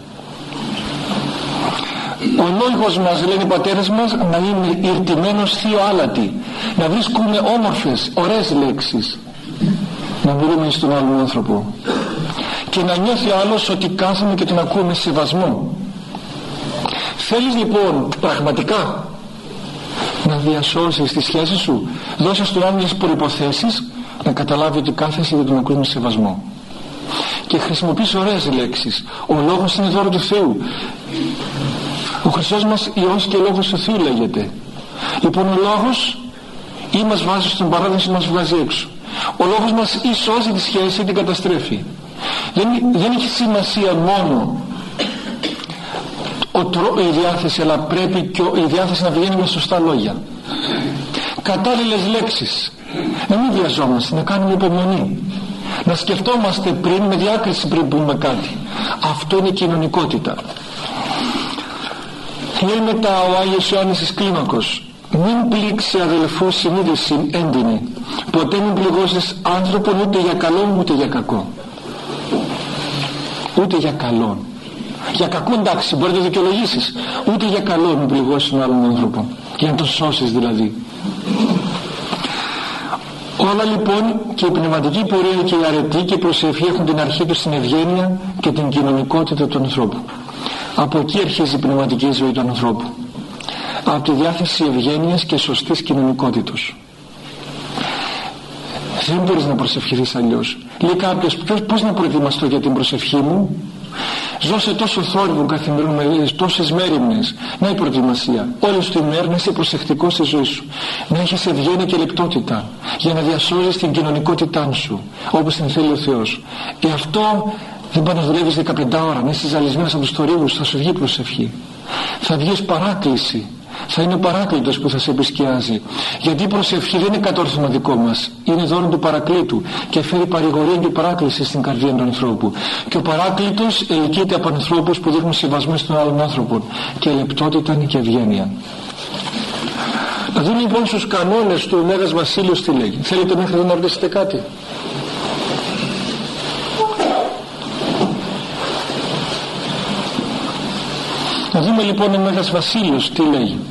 Speaker 1: Ο λόγος μας, λένε οι πατέρες μας, να είναι ηρτημένος θείο άλατη, να βρίσκουμε όμορφες, ωραίες λέξεις, να μιλούμε στον άλλον άνθρωπο και να νιώθει ο άλλος ότι κάθομαι και τον ακούω με σεβασμό. Θέλεις λοιπόν πραγματικά να διασώσεις τη σχέση σου, δώσε στον άλλον τις προϋποθέσεις να καταλάβει ότι κάθεσαι για τον ακούς με σεβασμό. Και χρησιμοποιείς ωραίες λέξεις. Ο λόγος είναι δώρο του Θεού. Ο Χριστός μας Υιός και Λόγος του Θεού λέγεται. Λοιπόν, ο λόγος ή μας βάζει στον παράδεισο ή μας βγάζει έξω. Ο λόγος μας ή σώζει τη σχέση ή την καταστρέφει. Δεν έχει σημασία μόνο η διάθεση, αλλά πρέπει και η διάθεση να βγαίνει με σωστά λόγια, κατάλληλες λέξεις, να μην βιαζόμαστε, να κάνουμε υπομονή, να σκεφτόμαστε πριν, με διάκριση πριν πούμε κάτι. Αυτό είναι κοινωνικότητα. Λέει μετά ο Άγιος Ιωάννης της Κλίμακος: μην πλήξει αδελφού συνείδηση έντονη, ποτέ μην πληγώσεις άνθρωπον ούτε για καλό ούτε για κακό. Ούτε για καλό. Για κακό εντάξει μπορεί να το δικαιολογήσεις, ούτε για καλό μην πληγώσεις τον άλλον άνθρωπο, για να τον σώσεις δηλαδή. Όλα λοιπόν, και η πνευματική πορεία και η αρετή και η προσευχή έχουν την αρχή τους στην ευγένεια και την κοινωνικότητα του ανθρώπου. Από εκεί αρχίζει η πνευματική ζωή του ανθρώπου, από τη διάθεση ευγένειας και σωστής κοινωνικότητας. Δεν μπορείς να προσευχηθείς αλλιώς. Λέει κάποιος: πώς να προετοιμαστώ για την προσευχή μου? Ζω σε τόσο θόρυβο καθημερινά, τόσες μέρημνες. Να η προετοιμασία. Όλες τη μέρα να είσαι προσεκτικός στη ζωή σου. Να έχεις ευγένεια και λεπτότητα για να διασώζεις την κοινωνικότητά σου όπως την θέλει ο Θεός. Αυτό δεν πάει να δουλεύεις 15 ώρα, να είσαι ζαλισμένος από τους θορύβους, θα σου βγει προσευχή. Θα βγεις παράκληση. Θα είναι ο παράκλητος που θα σε επισκιάζει. Γιατί η προσευχή δεν είναι κατόρθωμα δικό μας, είναι δώρο του παρακλήτου και φέρει παρηγορία και παράκληση στην καρδία του ανθρώπου. Και ο παράκλητος ελκύεται από ανθρώπους που δείχνουν σεβασμό στον άλλον άνθρωπο, και λεπτότητα είναι και ευγένεια. Να δούμε λοιπόν στους κανόνες του Μέγας Βασίλειος τι λέγει. Θέλετε μέχρι εδώ να ρωτήσετε κάτι? Να δούμε λοιπόν ο Μέγας Βασίλειος τι λέγει.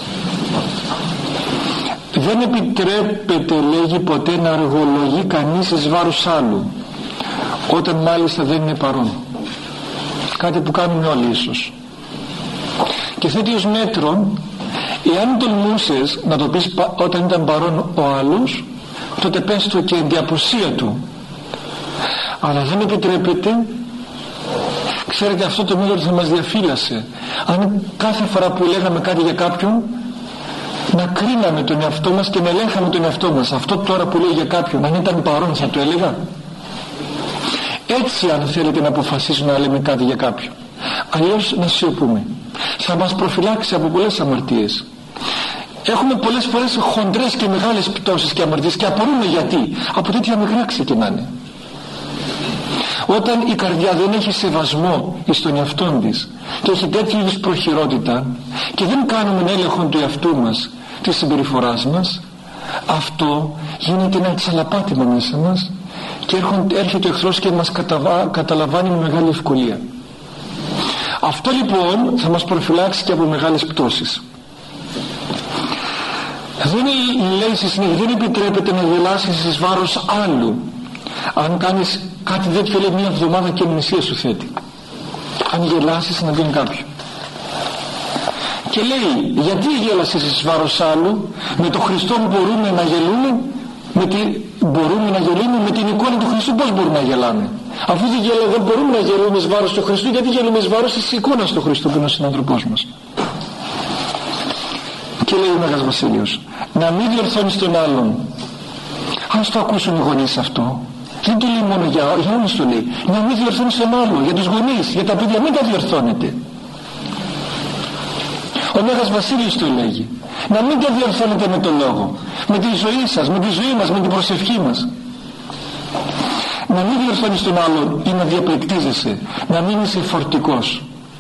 Speaker 1: Δεν επιτρέπεται, λέγει, ποτέ να αργολογεί κανείς εις βάρος άλλου, όταν μάλιστα δεν είναι παρόν. Κάτι που κάνουμε όλοι ίσως. Και θέτει ως μέτρο, εάν τολμούσες να το πεις όταν ήταν παρόν ο άλλος, τότε πες το και εν τη απουσία του. Αλλά δεν επιτρέπεται. Ξέρετε, αυτό το μέτρο θα μας διαφύλασε αν κάθε φορά που λέγαμε κάτι για κάποιον να κρίναμε τον εαυτό μας και να ελέγχαμε τον εαυτό μας. Αυτό τώρα που λέει για κάποιον, αν ήταν παρόν θα το έλεγα? Έτσι, αν θέλετε να αποφασίσουμε να λέμε κάτι για κάποιον, αλλιώς να σιωπούμε, θα μας προφυλάξει από πολλές αμαρτίες. Έχουμε πολλές φορές χοντρές και μεγάλες πτώσεις και αμαρτίες και απορούμε γιατί. Από τέτοια μικρά ξεκινάνε. Όταν η καρδιά δεν έχει σεβασμό εις τον εαυτόν της και έχει τέτοιου είδους προχειρότητα και δεν κάνουμε έλεγχο του εαυτού μας, της συμπεριφοράς μας, αυτό γίνεται ένα τσαλαπάτημα μέσα μας και έρχεται ο εχθρός και μας καταλαμβάνει με μεγάλη ευκολία. Αυτό λοιπόν θα μας προφυλάξει και από μεγάλες πτώσεις. Λέει στη συνέχεια, δεν επιτρέπεται να γελάσεις εις βάρος άλλου. Αν κάνεις κάτι τέτοιο, λέει, μια εβδομάδα και μνησία σου θέτει. Αν γελάσεις εναντίον κάποιου. Και λέει, γιατί γέλασες εις βάρος άλλου? Με το Χριστό μπορούμε να γελούμε, με την εικόνα του Χριστού πώς μπορούμε να γελάμε? Αφού δεν μπορούμε να γελούμε εις βάρος του Χριστού, γιατί γελούμε εις βάρος της εικόνας του Χριστού που είναι ο συνανθρωπός μας? Και λέει ο Μέγας Βασίλειος, να μην διορθώνεις τον άλλον. Ας το ακούσουν οι γονείς αυτό. Δεν το λέει μόνο για όλους, το λέει. Να μην διορθώνεις τον άλλο, για τους γονείς, για τα παιδιά, μην τα διορθώνετε. Ο Μέγας Βασίλειος το λέγει. Να μην τα διορθώνετε με τον λόγο, με τη ζωή σας, με τη ζωή μας, με την προσευχή μας. Να μην διορθώνεις τον άλλον ή να διαπληκτίζεσαι, να μην είσαι φορτικός.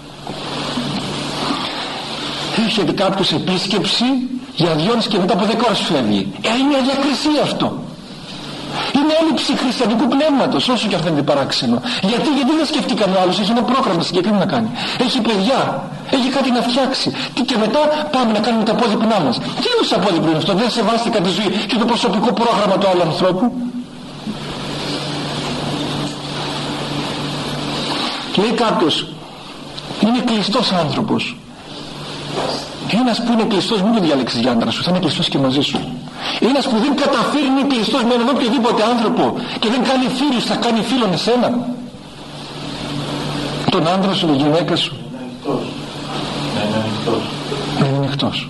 Speaker 1: Έρχεται κάποιος επίσκεψη για 2,5 και μετά από 10 ώρες φεύγει. Είναι αδιακρισία αυτό. Είναι έλλειψη χριστιανικού πνεύματος, όσο και αυτό είναι παράξενο. Γιατί δεν σκεφτήκαν ο άλλος, έχει ένα πρόγραμμα συγκεκριμένο να κάνει. Έχει παιδιά, έχει κάτι να φτιάξει. Και μετά πάμε να κάνουμε τα απόδειπνά μας. Τι είδους απόδειπνο είναι αυτό? Δεν σεβάστηκα τη ζωή και το προσωπικό πρόγραμμα του άλλου ανθρώπου. Λέει κάποιος, είναι κλειστός άνθρωπος. Ένας που είναι κλειστός, μην το διαλέξεις για άντρα σου, θα είναι κλειστός και μαζί σου. Ένας που δεν καταφέρει να είναι κλειστός με έναν οποιοδήποτε άνθρωπο και δεν κάνει φίλους, θα κάνει φίλον εσένα, τον άντρα σου, τη γυναίκα σου. Να είναι ανοιχτός.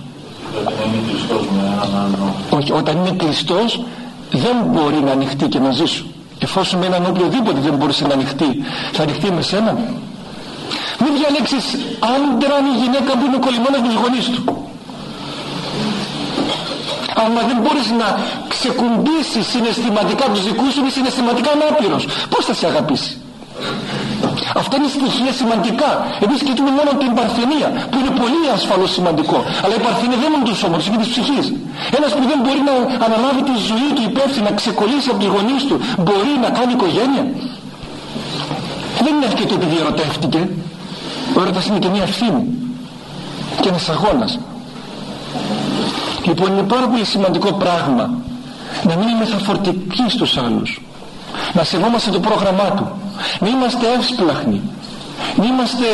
Speaker 1: Όχι, όταν είναι κλειστός δεν μπορεί να ανοιχτεί και μαζί σου. Εφόσον με έναν οποιοδήποτε δεν μπορούσε να ανοιχτεί, θα ανοιχτεί με σένα. Μην διαλέξεις άντρα ή γυναίκα που είναι κολλημένος με τους γονείς του. Αλλά δεν μπορείς να ξεκουμπήσεις συναισθηματικά τους δικούς σου, είναι συναισθηματικά ανάπηρος. Πώς θα σε αγαπήσει? Αυτά είναι στοιχεία σημαντικά. Εμείς κοιτούμε μόνο την παρθενία, που είναι πολύ ασφαλώς σημαντικό. Αλλά η παρθενία δεν είναι του σώματος, είναι της ψυχής. Ένας που δεν μπορεί να αναλάβει τη ζωή του υπεύθυνα, να ξεκολλήσει από τους γονείς του, μπορεί να κάνει οικογένεια? Δεν είναι αρκετό επειδή ερωτεύτηκε. Ο έρωτας είναι και μια ευθύνη και ένας αγώνας. Λοιπόν, είναι πάρα πολύ σημαντικό πράγμα να μην είμαστε φορτικοί στους άλλους, να σεβόμαστε το πρόγραμμά του, να είμαστε εύσπλαχνοι, να είμαστε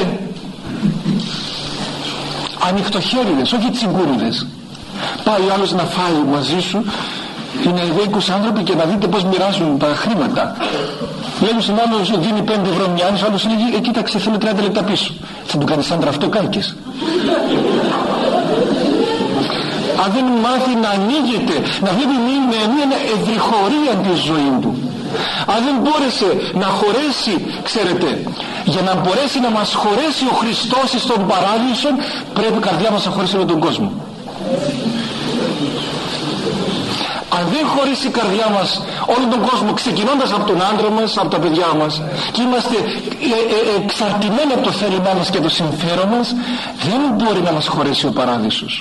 Speaker 1: ανοιχτοχέριδες, όχι τσιγκούριδες. Πάει ο άλλος να φάει μαζί σου, είναι εδώ 20 άνθρωποι και να δείτε πως μοιράζουν τα χρήματα. Λέει στον άλλο σου δίνει 5 ευρώ μια άλλη, ο άλλος λέει κοίταξε θέλω 30 λεπτά πίσω. Θα του κάνεις άντρα αυτό, κάλκες. Αν δεν μάθει να ανοίγεται, να βλέπει μια ευρυχωρία τη ζωή του, αν δεν μπόρεσε να χωρέσει, ξέρετε, για να μπορέσει να μας χωρέσει ο Χριστός στον παράδεισο, πρέπει η καρδιά μας να χωρέσει με τον κόσμο. Αν δεν χωρίσει η καρδιά μας όλον τον κόσμο, ξεκινώντας από τον άντρα μας, από τα παιδιά μας, και είμαστε εξαρτημένοι από το θέλημά μας και το συμφέρον μας, δεν μπορεί να μας χωρέσει ο παράδεισος.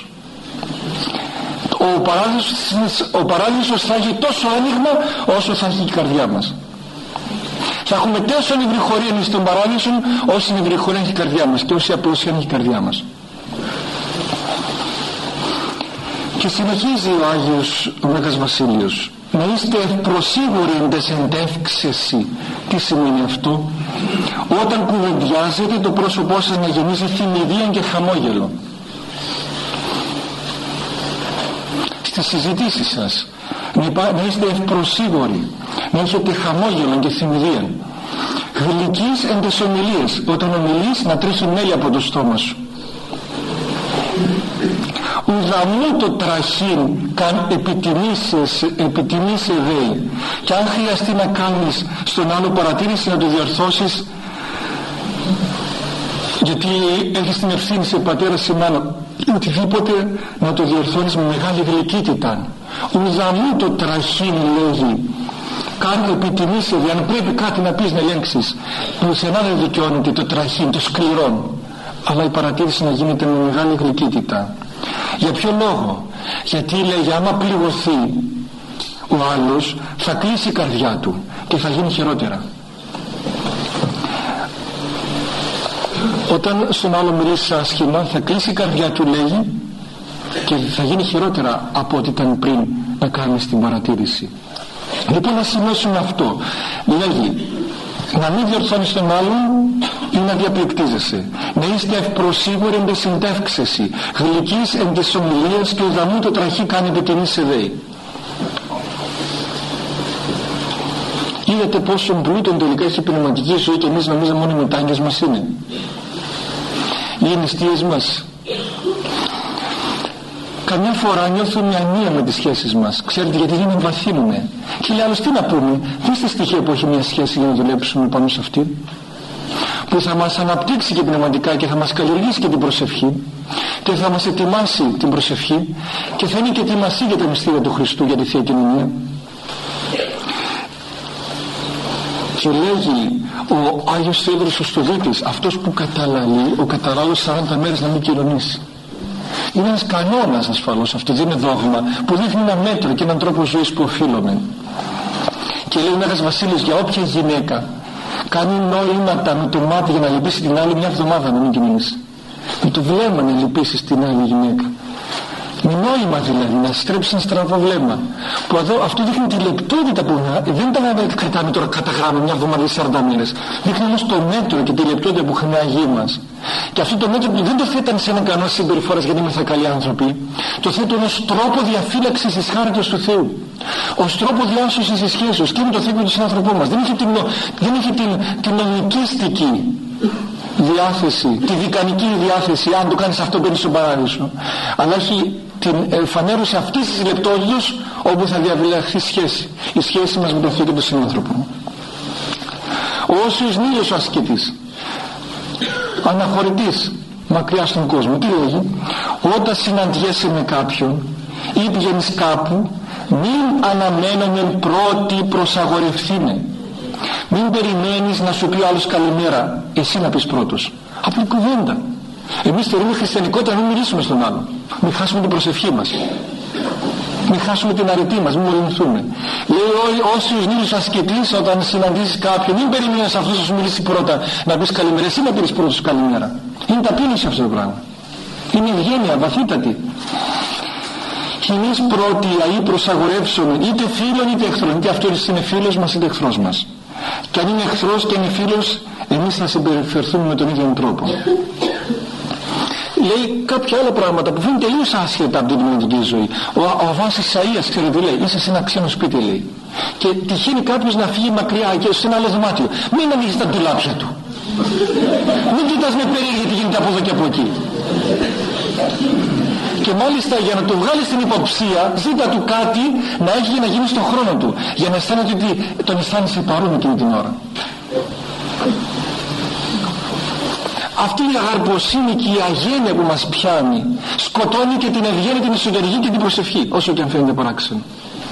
Speaker 1: Ο παράδεισος θα έχει τόσο άνοιγμα όσο θα έχει η καρδιά μας. Θα έχουμε τόσο ευρυχωρία στον παράδεισο όσο ευρυχωρία έχει η καρδιά μας και όση απλωσία έχει η καρδιά μας. Και συνεχίζει ο Άγιος ο Μέγας Βασίλειος, να είστε ευπροσίγουροι εντεσεντεύξεση. Τι σημαίνει αυτό? Όταν κουβεντιάζετε το πρόσωπό σας να γεμίζει θυμηδία και χαμόγελο. Στις συζητήσεις σας να είστε ευπροσίγουροι, να έχετε χαμόγελο και θυμηδία. Γλυκείς εν τες ομιλίες, όταν ομιλείς να τρέχει μέλι από το στόμα σου. Ουδαμού το τραχήν καν επιτιμήσε δέει, και αν χρειαστεί να κάνεις στον άλλο παρατήρηση να το διορθώσεις, γιατί έχεις την ευθύνη σε πατέρα σε μάνα, οτιδήποτε να το διορθώνεις με μεγάλη γλυκύτητα. Ουδαμού το τραχήν λέγει καν επιτιμήσε δέει, αν πρέπει κάτι να πεις να ελέγξεις, πουθενά δεν δικαιώνεται το τραχήν, το σκληρόν, αλλά η παρατήρηση να γίνεται με μεγάλη γλυκύτητα. Για ποιο λόγο? Γιατί λέγει άμα πληγωθεί ο άλλος θα κλείσει η καρδιά του και θα γίνει χειρότερα. Όταν στον άλλο μιλήσει άσχημα θα κλείσει η καρδιά του, λέγει, και θα γίνει χειρότερα από ό,τι ήταν πριν να κάνεις την παρατήρηση. Λοιπόν, να σημειώσουμε αυτό. Λέγει να μην διορθώνεις τον άλλον ή να διαπληκτίζεσαι, να είστε ευπροσίγουροι εν τες συντεύξεση, γλυκείς εν τες ομιλίες, και ουδαμού το τραχή κάνει επιτιμήσε δέει. Είδατε πόσο πλούτον τελικά έχει η πνευματική ζωή και εμείς νομίζαμε μόνο οι μετάγκες μας είναι, οι νηστείες μας. Καμιά φορά νιώθω μια ανία με τις σχέσεις μας, ξέρετε, γιατί δεν εμβαθύνουμε. Και λέει άλλος τι να πούμε, δείστε στοιχεία που έχει μια σχέση για να δουλέψουμε πάνω σε αυτή, που θα μας αναπτύξει και πνευματικά και θα μας καλλιεργήσει και την προσευχή και θα μας ετοιμάσει την προσευχή και θα είναι και ετοιμασία για τα μυστήρια του Χριστού, για τη Θεία Κοινωνία. Και λέγει ο Άγιος Θεόδωρος ο Στοδίτης, αυτός που καταλαλεί, ο καταλάλος 40 μέρες να μην κοινωνήσει. Είναι ένας κανόνας ασφαλώς, αυτό δεν είναι δόγμα, που δείχνει ένα μέτρο και έναν τρόπο ζωής που οφείλουμε. Και λέει ο Μέγας Βασίλειος, για όποια γυναίκα κάνει νοήματα με το μάτι για να λυπήσει την άλλη, μια εβδομάδα να μην κοινωνήσει. Με το βλέμμα να λυπήσεις την άλλη γυναίκα. Με νόημα δηλαδή, να στρέψει ένα στραβό βλέμμα. Που εδώ αυτό δείχνει τη λεπτότητα που δεν τα κρατάμε τώρα κατά γράμμα μια εβδομάδα ή 40 μέρες. Δείχνει όμως το μέτρο και τη λεπτότητα που έχουν οι Αγίοι μας. Και αυτό το μέτρο που δεν το θέτανε σε έναν κανόνα συμπεριφοράς γιατί είμαστε καλοί άνθρωποι, το θέτουν ως τρόπο διαφύλαξης της χάριτος του Θεού. Ως τρόπο διάσωσης της σχέσεως και με το Θεό και τον άνθρωπό μας. Δεν έχει την νομικίστικη διάθεση, τη δικανική διάθεση, αν το κάνεις αυτό μπαίνεις στον παράδεισο, αλλά έχει την φανέρωση αυτής της λεπτότητας όπου θα διαβιλαχθεί η σχέση μας με τον Θεό και τον συνάνθρωπο. Ο Όσιος Νήλος ο ασκητής, αναχωρητής μακριά στον κόσμο, τι λέγει? Όταν συναντιέσαι με κάποιον ή πηγαίνεις κάπου, μην αναμένομεν πρώτη προσαγορευθύνε. Μην περιμένεις να σου πει ο άλλος καλημέρα, εσύ να πεις πρώτος. Απλή κουβέντα. Εμείς θεωρούμε χριστιανικότητα να μην μιλήσουμε στον άλλον. Μην χάσουμε την προσευχή μας. Μην χάσουμε την αρετή μας, μην μολυνθούμε. Λέει ο Όσιος Νήλος ασκητής, όταν συναντήσεις κάποιον, μην περιμένεις αυτός να σου μιλήσει πρώτα να πεις καλημέρα, εσύ να πεις πρώτος καλημέρα. Είναι ταπείνωση αυτό το πράγμα. Είναι ευγένεια βαθύτατη. Εμείς πρώτοι ή προσαγορεύσουμε είτε φίλων είτε εχθρών, είτε αυτός είναι φίλος μας είτε εχθρός μας. Και αν είναι εχθρός και είναι φίλος, εμείς θα συμπεριφερθούμε με τον ίδιο τρόπο. Λέει κάποια άλλα πράγματα που φαίνεται τελείως άσχετα από την πνευματική ζωή. Ο Αββάς Ισαΐας, ξέρετε τι λέει? Είσαι σε ένα ξένο σπίτι, λέει. Και τυχαίνει κάποιος να φύγει μακριά και σε ένα άλλο δωμάτιο. Μην ανοίγεις τα ντουλάπια του. Μην κοιτάς με περίεργη τι γίνεται από εδώ και από εκεί. Και μάλιστα για να το βγάλεις στην υποψία, ζήτα του κάτι να έχει για να γίνει στον χρόνο του, για να αισθάνεται ότι τον αισθάνεσαι παρόν εκείνη την ώρα. Αυτή η αγαρποσύνη και η αγένεια που μας πιάνει σκοτώνει και την ευγένεια, την εσωτερική και την προσευχή, όσο και αν φαίνεται παράξενο.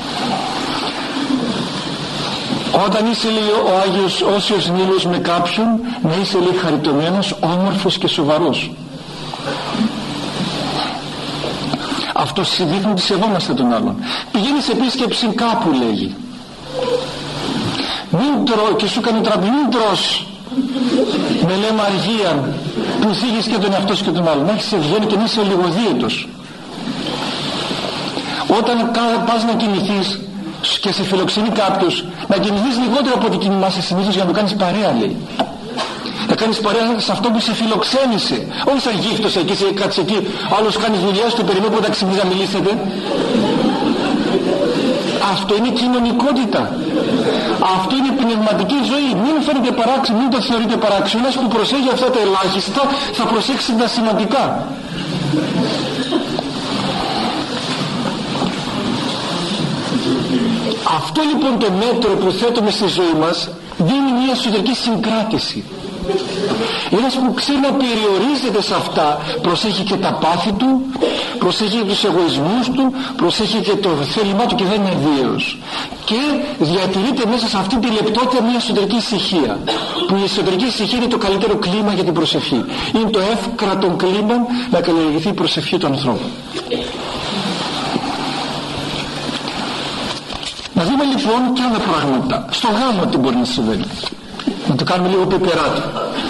Speaker 1: Όταν είσαι, λέει ο Άγιος Όσιος Νήλος, με κάποιον, να είσαι, λέει, χαριτωμένος, όμορφος και σοβαρός. Αυτό δείχνει ότι σεβόμαστε τον άλλον. Πηγαίνει σε επίσκεψη κάπου, λέγει. Μην τρώω και σου κάνει τραπή, μην τρως με λέμε αργία που θίγεις και τον εαυτό σου και τον άλλον. Να έχεις ευγένεια και να είσαι λιγοδίαιτος. Όταν πας να κοιμηθείς και σε φιλοξενεί κάποιος, να κοιμηθείς λιγότερο από ό,τι κοιμάσαι συνήθως για να το κάνεις παρέα, λέει. Να κάνεις παρέα σε αυτό που σε φιλοξένησε. Όχι σαν γύφτος εκεί, σε κάτσε εκεί, άλλος κάνεις δουλειά σου, περιμένει που τα ξυπνείς να μιλήσετε. Αυτό είναι κοινωνικότητα. Αυτό είναι πνευματική ζωή. Μην φαίνεται παράξενο, μην το θεωρείτε παράξενο. Ένας που προσέχει αυτά τα ελάχιστα θα προσέξει τα σημαντικά. Αυτό λοιπόν το μέτρο που θέτουμε στη ζωή μας δίνει μια εσωτερική συγκράτηση. Ένας που ξέρει να περιορίζεται σε αυτά, προσέχει και τα πάθη του, προσέχει και τους εγωισμούς του, προσέχει και το θέλημά του και δεν είναι βίαιος. Και διατηρείται μέσα σε αυτή τη λεπτότητα μια εσωτερική ησυχία, που η εσωτερική ησυχία είναι το καλύτερο κλίμα για την προσευχή. Είναι το εύκρατο κλίμα να καλλιεργηθεί η προσευχή του ανθρώπου. Να δούμε λοιπόν και άλλα πράγματα. Στο γάμο τι μπορεί να συμβαίνει. Να το κάνουμε λίγο πεπεράτο.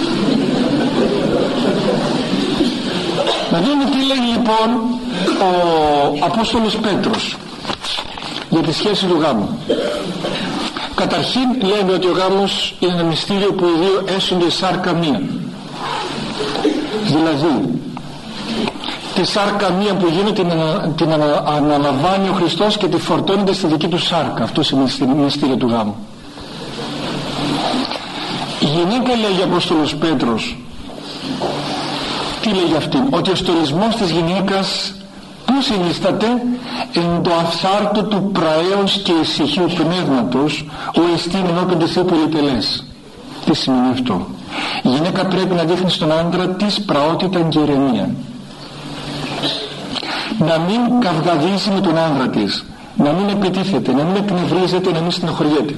Speaker 1: Να δούμε τι λέει λοιπόν ο Απόστολος Πέτρος για τη σχέση του γάμου. Καταρχήν λέμε ότι ο γάμος είναι ένα μυστήριο που οι δύο έσονται σάρκα μία. Δηλαδή τη σάρκα μία που γίνεται την αναλαμβάνει ο Χριστός και τη φορτώνεται στη δική του σάρκα. Αυτό είναι το μυστήριο του γάμου. Η γυναίκα, λέγει ο Απόστολος Πέτρος, τι λέγει αυτήν? Ότι ο στολισμός της γυναίκας πού συνίσταται? Εν το αυθάρτο του πραέως και ησυχίου πνεύματος, ο εστίν ενώπιον του Θεού πολυτελές. Τι σημαίνει αυτό? Η γυναίκα πρέπει να δείχνει στον άντρα της πραότητα και ηρεμία. Να μην καυγαδίζει με τον άντρα της, να μην επιτίθεται, να μην εκνευρίζεται, να μην στενοχωριέται.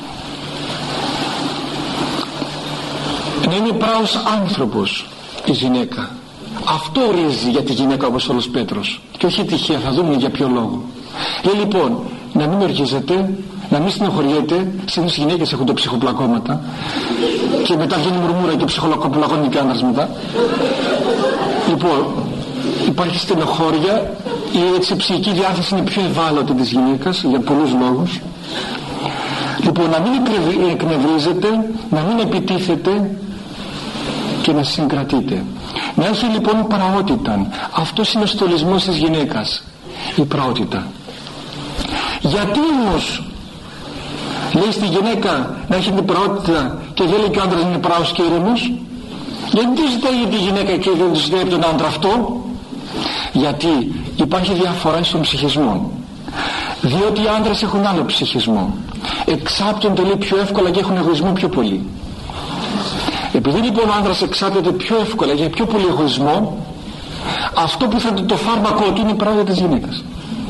Speaker 1: Να είναι πράος άνθρωπος η γυναίκα. Αυτό ορίζει για τη γυναίκα ο Απόστολος Πέτρος. Και όχι τυχαία, θα δούμε για ποιο λόγο. Λέει λοιπόν, να μην οργίζεται, να μην στενοχωριέται. Συνήθως οι γυναίκες έχουν τα ψυχοπλακώματα και μετά βγαίνει μουρμούρα και ψυχοπλακώνει και άντρας μετά. Λοιπόν, υπάρχει στενοχώρια η ψυχική διάθεση είναι πιο ευάλωτη της γυναίκας για πολλούς λόγους. Λοιπόν, να μην εκνευρίζεται, να μην επιτίθεται και να συγκρατείται. Να έχει λοιπόν πραότητα. Αυτός είναι ο στολισμός της γυναίκας, η πραότητα. Γιατί όμως λέει στη γυναίκα να έχει την πραότητα και δεν λέει και ο άντρας είναι πράος και ήρεμος? Γιατί το ζητάει τη γυναίκα και δεν το ζητάει από τον άντρα αυτό? Γιατί υπάρχει διαφορά στον ψυχισμό. Διότι οι άντρες έχουν άλλο ψυχισμό, εξάπτονται λέει πιο εύκολα και έχουν εγωισμό πιο πολύ. Επειδή λοιπόν ο άντρας εξάπτεται πιο εύκολα και πιο πολύ εγωισμό, αυτό που θα το φάρμακο του είναι η πράξη της γυναίκας.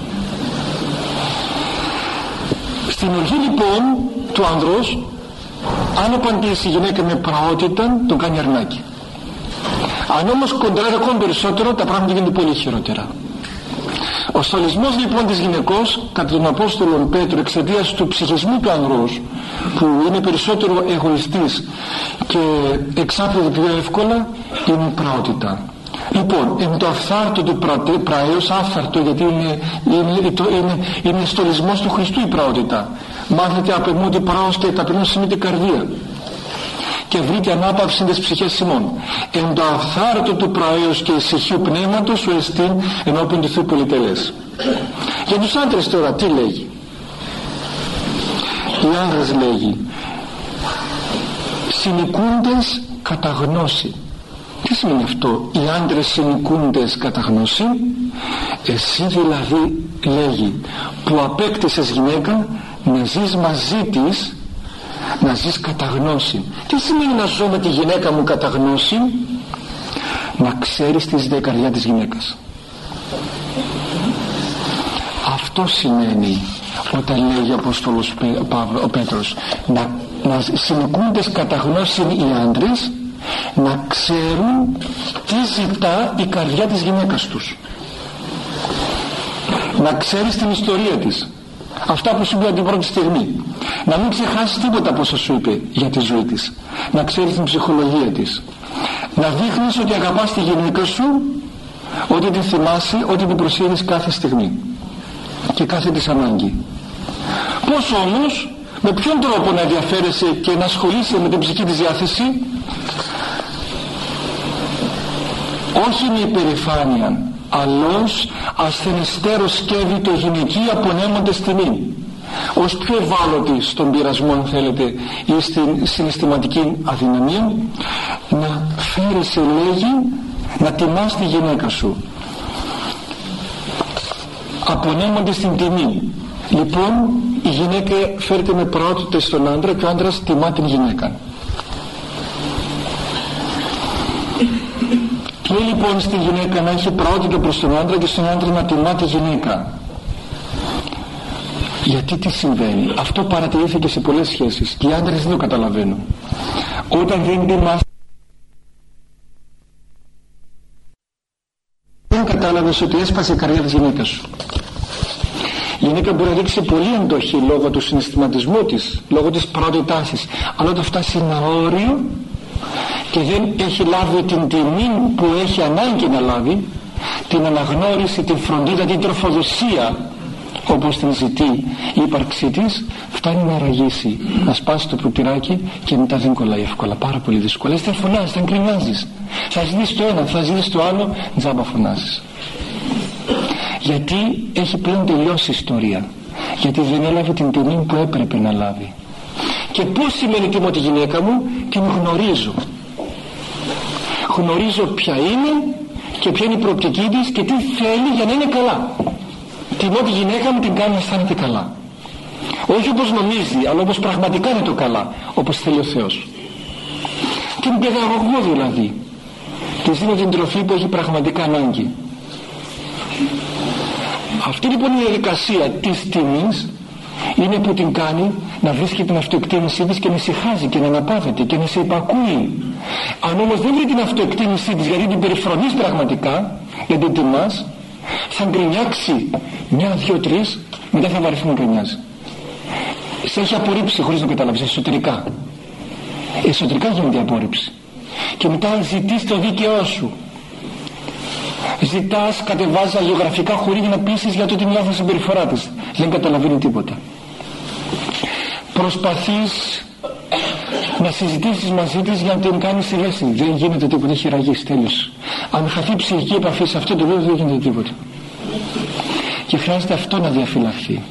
Speaker 1: Στην οργή λοιπόν του άνδρος, αν απαντήσει η γυναίκα με πραότητα, τον κάνει αρνάκι. Αν όμως κοντράρει ακόμη περισσότερο, τα πράγματα γίνονται πολύ χειρότερα. Ο στολισμός λοιπόν της γυναικός κατά τον Απόστολο Πέτρο, εξαιτίας του ψυχισμού του ανδρός, που είναι περισσότερο εγωιστής και εξάπτεται πιο εύκολα, είναι η πραότητα. Λοιπόν, εν το αυθάρτο του πραέως, άφθαρτο, γιατί είναι στολισμός του Χριστού η πραότητα. Μάθετε από εμού ότι πράος και ταπεινός είναι την καρδία, και βρείτε ανάπαυση της ψυχής ημών. Εν το αυθάρτο του πραέως και ησυχίου πνεύματος ο εστίν ενώπιον του Θεού πολυτελές. Για τους άντρες τώρα τι λέγει? Οι άντρες λέγει συνοικούντες κατά γνώση. Τι σημαίνει αυτό? Οι άντρες συνοικούντες κατά γνώση. Εσύ δηλαδή, λέγει, που απέκτησες γυναίκα, να ζεις μαζί της, να ζεις κατά γνώση. Τι σημαίνει να ζω με τη γυναίκα μου κατά γνώση? Να ξέρεις τη καρδιά της γυναίκας. Αυτό σημαίνει όταν λέγει ο Απόστολος ο Πέτρος, να συνοικούντες κατά γνώση οι άντρες, να ξέρουν τι ζητά η καρδιά της γυναίκας τους, να ξέρεις την ιστορία της, αυτά που σου είπε την πρώτη στιγμή, να μην ξεχάσεις τίποτα από όσα σου είπε για τη ζωή της, να ξέρεις την ψυχολογία της, να δείχνεις ότι αγαπάς τη γυναίκα σου, ότι την θυμάσαι, ότι την προσφέρεις κάθε στιγμή και κάθε της ανάγκη. Πώς όμως, με ποιον τρόπο να ενδιαφέρεσαι και να ασχολείσαι με την ψυχική της διάθεση? Όχι με υπερηφάνεια, αλλώς ασθενιστέρως σκεύει το γυναικείο απονέμοντες τιμή, ως πιο ευάλωτη στον πειρασμό, αν θέλετε, ή στην συναισθηματική αδυναμία, να φέρεσαι, λέγει, να τιμάς τη γυναίκα σου, απονέμοντες την τιμή. Λοιπόν, η γυναίκα φέρεται με πραότητα στον άντρα και ο άντρας τιμά την γυναίκα. Και λοιπόν στη γυναίκα να έχει πραότητα προς τον άντρα και στον άντρα να τιμά τη γυναίκα. Γιατί τι συμβαίνει? Αυτό παρατηρήθηκε σε πολλές σχέσεις και οι άντρες δεν το καταλαβαίνουν. Όταν δεν τιμάς, δεν κατάλαβες ότι έσπασε η καρδιά της γυναίκας σου. Η γυναίκα μπορεί να δείξει πολύ εντοχή λόγω του συναισθηματισμού της, λόγω της πραότητάς της, αλλά όταν φτάσει ένα όριο και δεν έχει λάβει την τιμή που έχει ανάγκη να λάβει, την αναγνώριση, την φροντίδα, την τροφοδοσία όπως την ζητεί η ύπαρξή της, φτάνει να ραγίσει, να σπάσει το πρωτηράκι και μετά δεν κολλάει εύκολα, πάρα πολύ δύσκολα. Θα φωνάζεις, θα γκρινιάζεις, θα ζητήσεις το ένα, θα ζητήσεις το άλλο, τζάμπα φωνάζεις. Γιατί έχει πλέον τελειώσει η ιστορία, γιατί δεν έλαβε την τιμή που έπρεπε να λάβει. Και πώς σημαίνει τιμώ τη γυναίκα μου? Την γνωρίζω, γνωρίζω ποια είναι και ποια είναι η προοπτική της και τι θέλει για να είναι καλά. Τιμώ τη γυναίκα μου, την κάνει να αισθάνεται καλά, όχι όπως νομίζει, αλλά όπως πραγματικά είναι το καλά, όπως θέλει ο Θεός. Την παιδαγωγώ δηλαδή, της δίνω την τροφή που έχει πραγματικά ανάγκη. Αυτή λοιπόν η διαδικασία της τιμής είναι που την κάνει να βρίσκει την αυτοεκτίμησή της και να ησυχάζει και να αναπαύεται και να σε υπακούει. Αν όμως δεν βρει την αυτοεκτίμησή της, γιατί την περιφρονείς πραγματικά, γιατί την τιμάς, θα γκρινιάξει μια, δύο, τρεις, μετά θα βαρεθεί να γκρινιάζει. Σε έχει απορρίψει χωρίς να καταλάβεις, εσωτερικά. Εσωτερικά γίνεται η απόρριψη. Και μετά ζητείς το δίκαιό σου. Ζητάς, κατεβάζεις αλληλογραφικά χωρί για να πείσεις για το την λάθος συμπεριφορά της. Δεν καταλαβαίνει τίποτα. Προσπαθείς να συζητήσεις μαζί της για να την κάνεις ευαίσθητη. Δεν γίνεται τίποτα, έχει ραγίσει, τέλος. Αν χαθεί ψυχική επαφή σε αυτό το επίπεδο δεν γίνεται τίποτα. Και χρειάζεται αυτό να διαφυλαχθεί.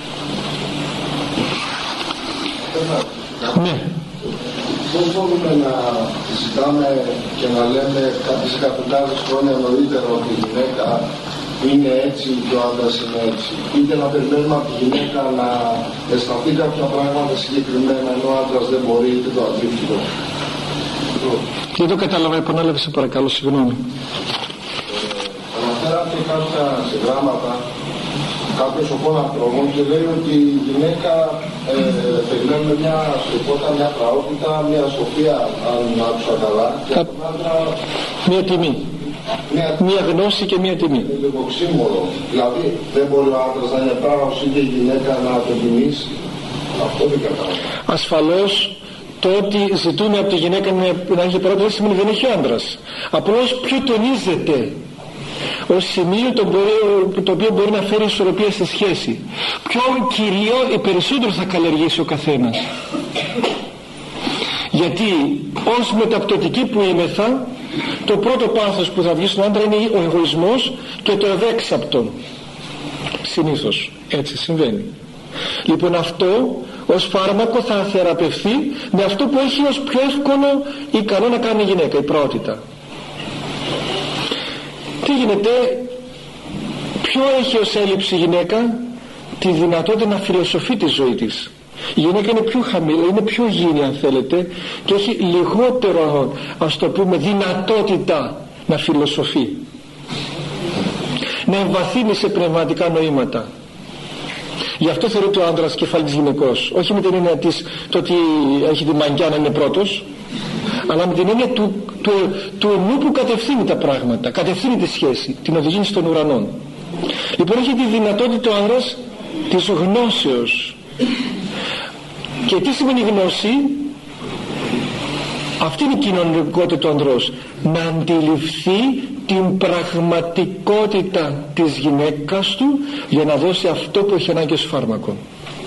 Speaker 1: Ναι.
Speaker 2: Πώς μπορούμε να συζητάμε και να λέμε κάποιες εκατοντάδες χρόνια νωρίτερα ότι η γυναίκα είναι έτσι και ο άντρας είναι έτσι, είτε να περιμένουμε από τη γυναίκα να αισθανθεί κάποια πράγματα συγκεκριμένα ενώ ο άντρας δεν μπορεί, είτε το αντίθετο?
Speaker 1: Δεν το κατάλαβα, επανάλαβε σε παρακαλώ, συγγνώμη.
Speaker 2: Αναφέρατε κάποια σε γράμματα κάποιος ο ανθρώπων και λέει ότι η γυναίκα περιμένουμε μια πραότητα, μια σοφία, αν άκουσα καλά, και τον άντρα
Speaker 1: μια τιμή. Μια γνώση και μια τιμή.
Speaker 2: Είναι λίγο ξύμορο. Δηλαδή δεν μπορεί ο άντρας να είναι πράος είτε η γυναίκα να τον τιμήσει. Αυτό δεν κατάλαβα. Ασφαλώς
Speaker 1: το ότι ζητούμε από τη γυναίκα να έχει πράότητα δεν σημαίνει δεν έχει ο άντρας. Απλώς πιο τονίζεται ως σημείο το οποίο μπορεί να φέρει ισορροπία στη σχέση. Πιο περισσότερο θα καλλιεργήσει ο καθένας. Γιατί ως μεταπτωτικοί που είμεθα, το πρώτο πάθος που θα βγει στον άντρα είναι ο εγωισμός και το ευέξαπτο. Συνήθως έτσι συμβαίνει. Λοιπόν, αυτό ως φάρμακο θα θεραπευθεί με αυτό που έχει ως πιο εύκολο ικανό να κάνει η γυναίκα, η πραότητα. Τι γίνεται? Ποιο έχει ως έλλειψη η γυναίκα? Τη δυνατότητα να φιλοσοφεί τη ζωή της. Η γυναίκα είναι πιο χαμηλή, είναι πιο γήινη αν θέλετε, και έχει λιγότερο, ας το πούμε, δυνατότητα να φιλοσοφεί, να εμβαθύνει σε πνευματικά νοήματα. Γι' αυτό θεωρείται ο άντρας κεφάλι της γυναικός, όχι με την έννοια της το ότι έχει τη μαγκιά να είναι πρώτος, αλλά με την έννοια του νου που κατευθύνει τα πράγματα, κατευθύνει τη σχέση, την οδηγεί στον ουρανό. Λοιπόν, έχει τη δυνατότητα ο άντρας της γνώσεως. Και τι σημαίνει γνώση? Αυτή είναι η κοινωνικότητα του ανδρός, να αντιληφθεί την πραγματικότητα της γυναίκας του για να δώσει αυτό που έχει ανάγκη ως φάρμακο.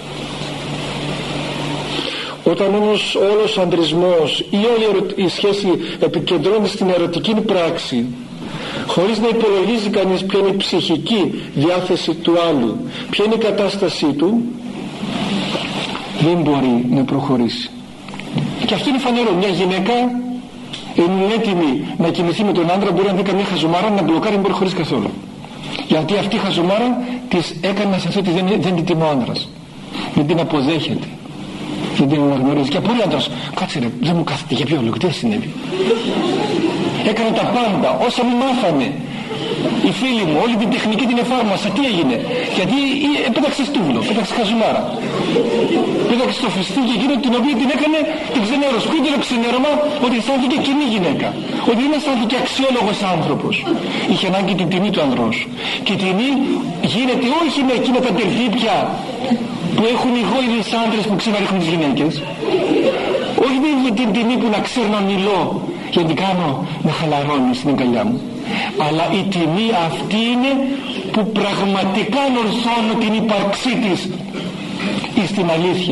Speaker 1: Όταν όμως όλος ο ανδρισμός ή όλη η σχέση επικεντρώνεται στην ερωτική πράξη, χωρίς να υπολογίζει κανείς ποια είναι η ψυχική διάθεση του άλλου, ποια είναι η κατάστασή του, δεν μπορεί να προχωρήσει. Και αυτό είναι φανερό. Μια γυναίκα είναι έτοιμη να κινηθεί με τον άντρα, μπορεί να δει καμία χαζομάρα, να μπλοκάρει, να μπορεί χωρίς καθόλου. Γιατί αυτή η χαζομάρα της έκανε να αισθανθεί ότι δεν την τιμά ο άντρας, δεν την αποδέχεται, δεν την αναγνωρίζει. Και απορεί ο άντρας, κάτσε ρε, δεν μου κάθεται, για ποιο λόγο, τι συνέβη? Έκανε τα πάντα, όσα μου μάθανε οι φίλοι μου, όλη την τεχνική την εφάρμοσα. Τι έγινε? Γιατί πέταξε στούβλο, πέταξε χαζομάρα, πέταξε στο φιστίκι εκείνο την οποία την έκανε, την ξενέρωσκούει και το ξενέρωμα ότι αισθάνθηκε κοινή γυναίκα, ότι δεν αισθάνθηκε αξιόλογος άνθρωπος. Είχε ανάγκη την τιμή του ανδρός, και η τιμή γίνεται όχι με εκείνα τα τερτύπια που έχουν οι γόηδες άντρες που ξεναρίχνουν τις γυναίκες, όχι με την τιμή που να ξέρω να μιλώ και να την κάνω να χαλαρώνει στην αγκαλιά μου, αλλά η τιμή αυτή είναι που πραγματικά ορθώνω την ύπαρξή της στην αλήθεια,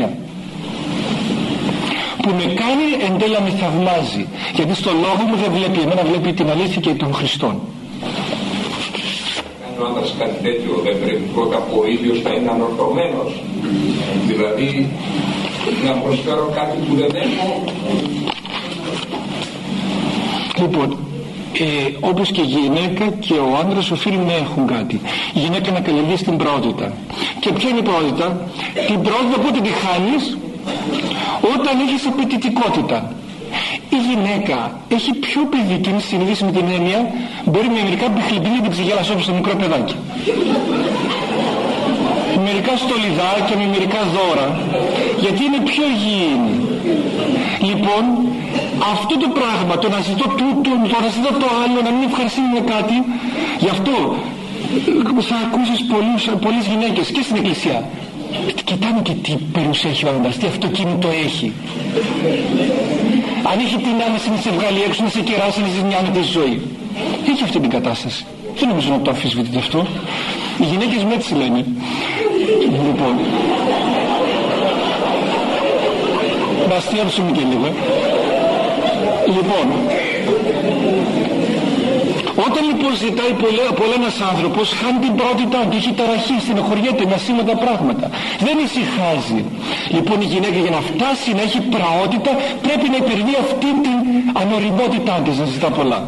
Speaker 1: που με κάνει εν τέλει να με θαυμάζει, γιατί στο λόγο μου δεν βλέπει εμένα, βλέπει την αλήθεια και τον Χριστόν.
Speaker 3: Αν ο άντρας κάτι τέτοιο δεν πρέπει πρώτα ο ίδιος να είναι ανορθωμένος, δηλαδή να προσφέρω κάτι που δεν έχω?
Speaker 1: Λοιπόν, όπως και η γυναίκα και ο άντρας οφείλουν να έχουν κάτι. Η γυναίκα να καλλιεργήσει την πραότητα. Και ποια είναι η πραότητα? Την πραότητα πότε τη χάνεις? Όταν έχεις απαιτητικότητα. Η γυναίκα έχει πιο παιδική συνείδηση, με την έννοια μπορεί με μερικά μπιχλιμπίνια να την ξεγελάσει όπως το μικρό παιδάκι, μερικά στολιδάκια, με μερικά δώρα, γιατί είναι πιο υγιεινή. Λοιπόν, αυτό το πράγμα, το να ζητώ τούτο, το να ζητώ το άλλο, να μην ευχαριστούμε με κάτι, γι' αυτό θα ακούσεις πολλές γυναίκες και στην εκκλησία, κοιτάνε και τι περιουσία έχει ο άντρας, τι αυτοκίνητο έχει, αν έχει την άμεση να σε βγάλει έξω, να σε κεράσει, να σε νιάνει τη ζωή. Έχει αυτή την κατάσταση. δεν νομίζω να το αμφισβητείτε αυτό. Οι γυναίκες με έτσι λένε. Λοιπόν, να αστιάψουμε και λίγο. Λοιπόν, όταν λοιπόν ζητάει πολλά ένας άνθρωπος, χάνει την πρώτητά του, έχει ταραχή, στενοχωριέται με ασήμαντα πράγματα, δεν ησυχάζει. Λοιπόν η γυναίκα για να φτάσει να έχει πραότητα πρέπει να υπερβεί αυτή την ανοριμότητά της, να ζητά πολλά.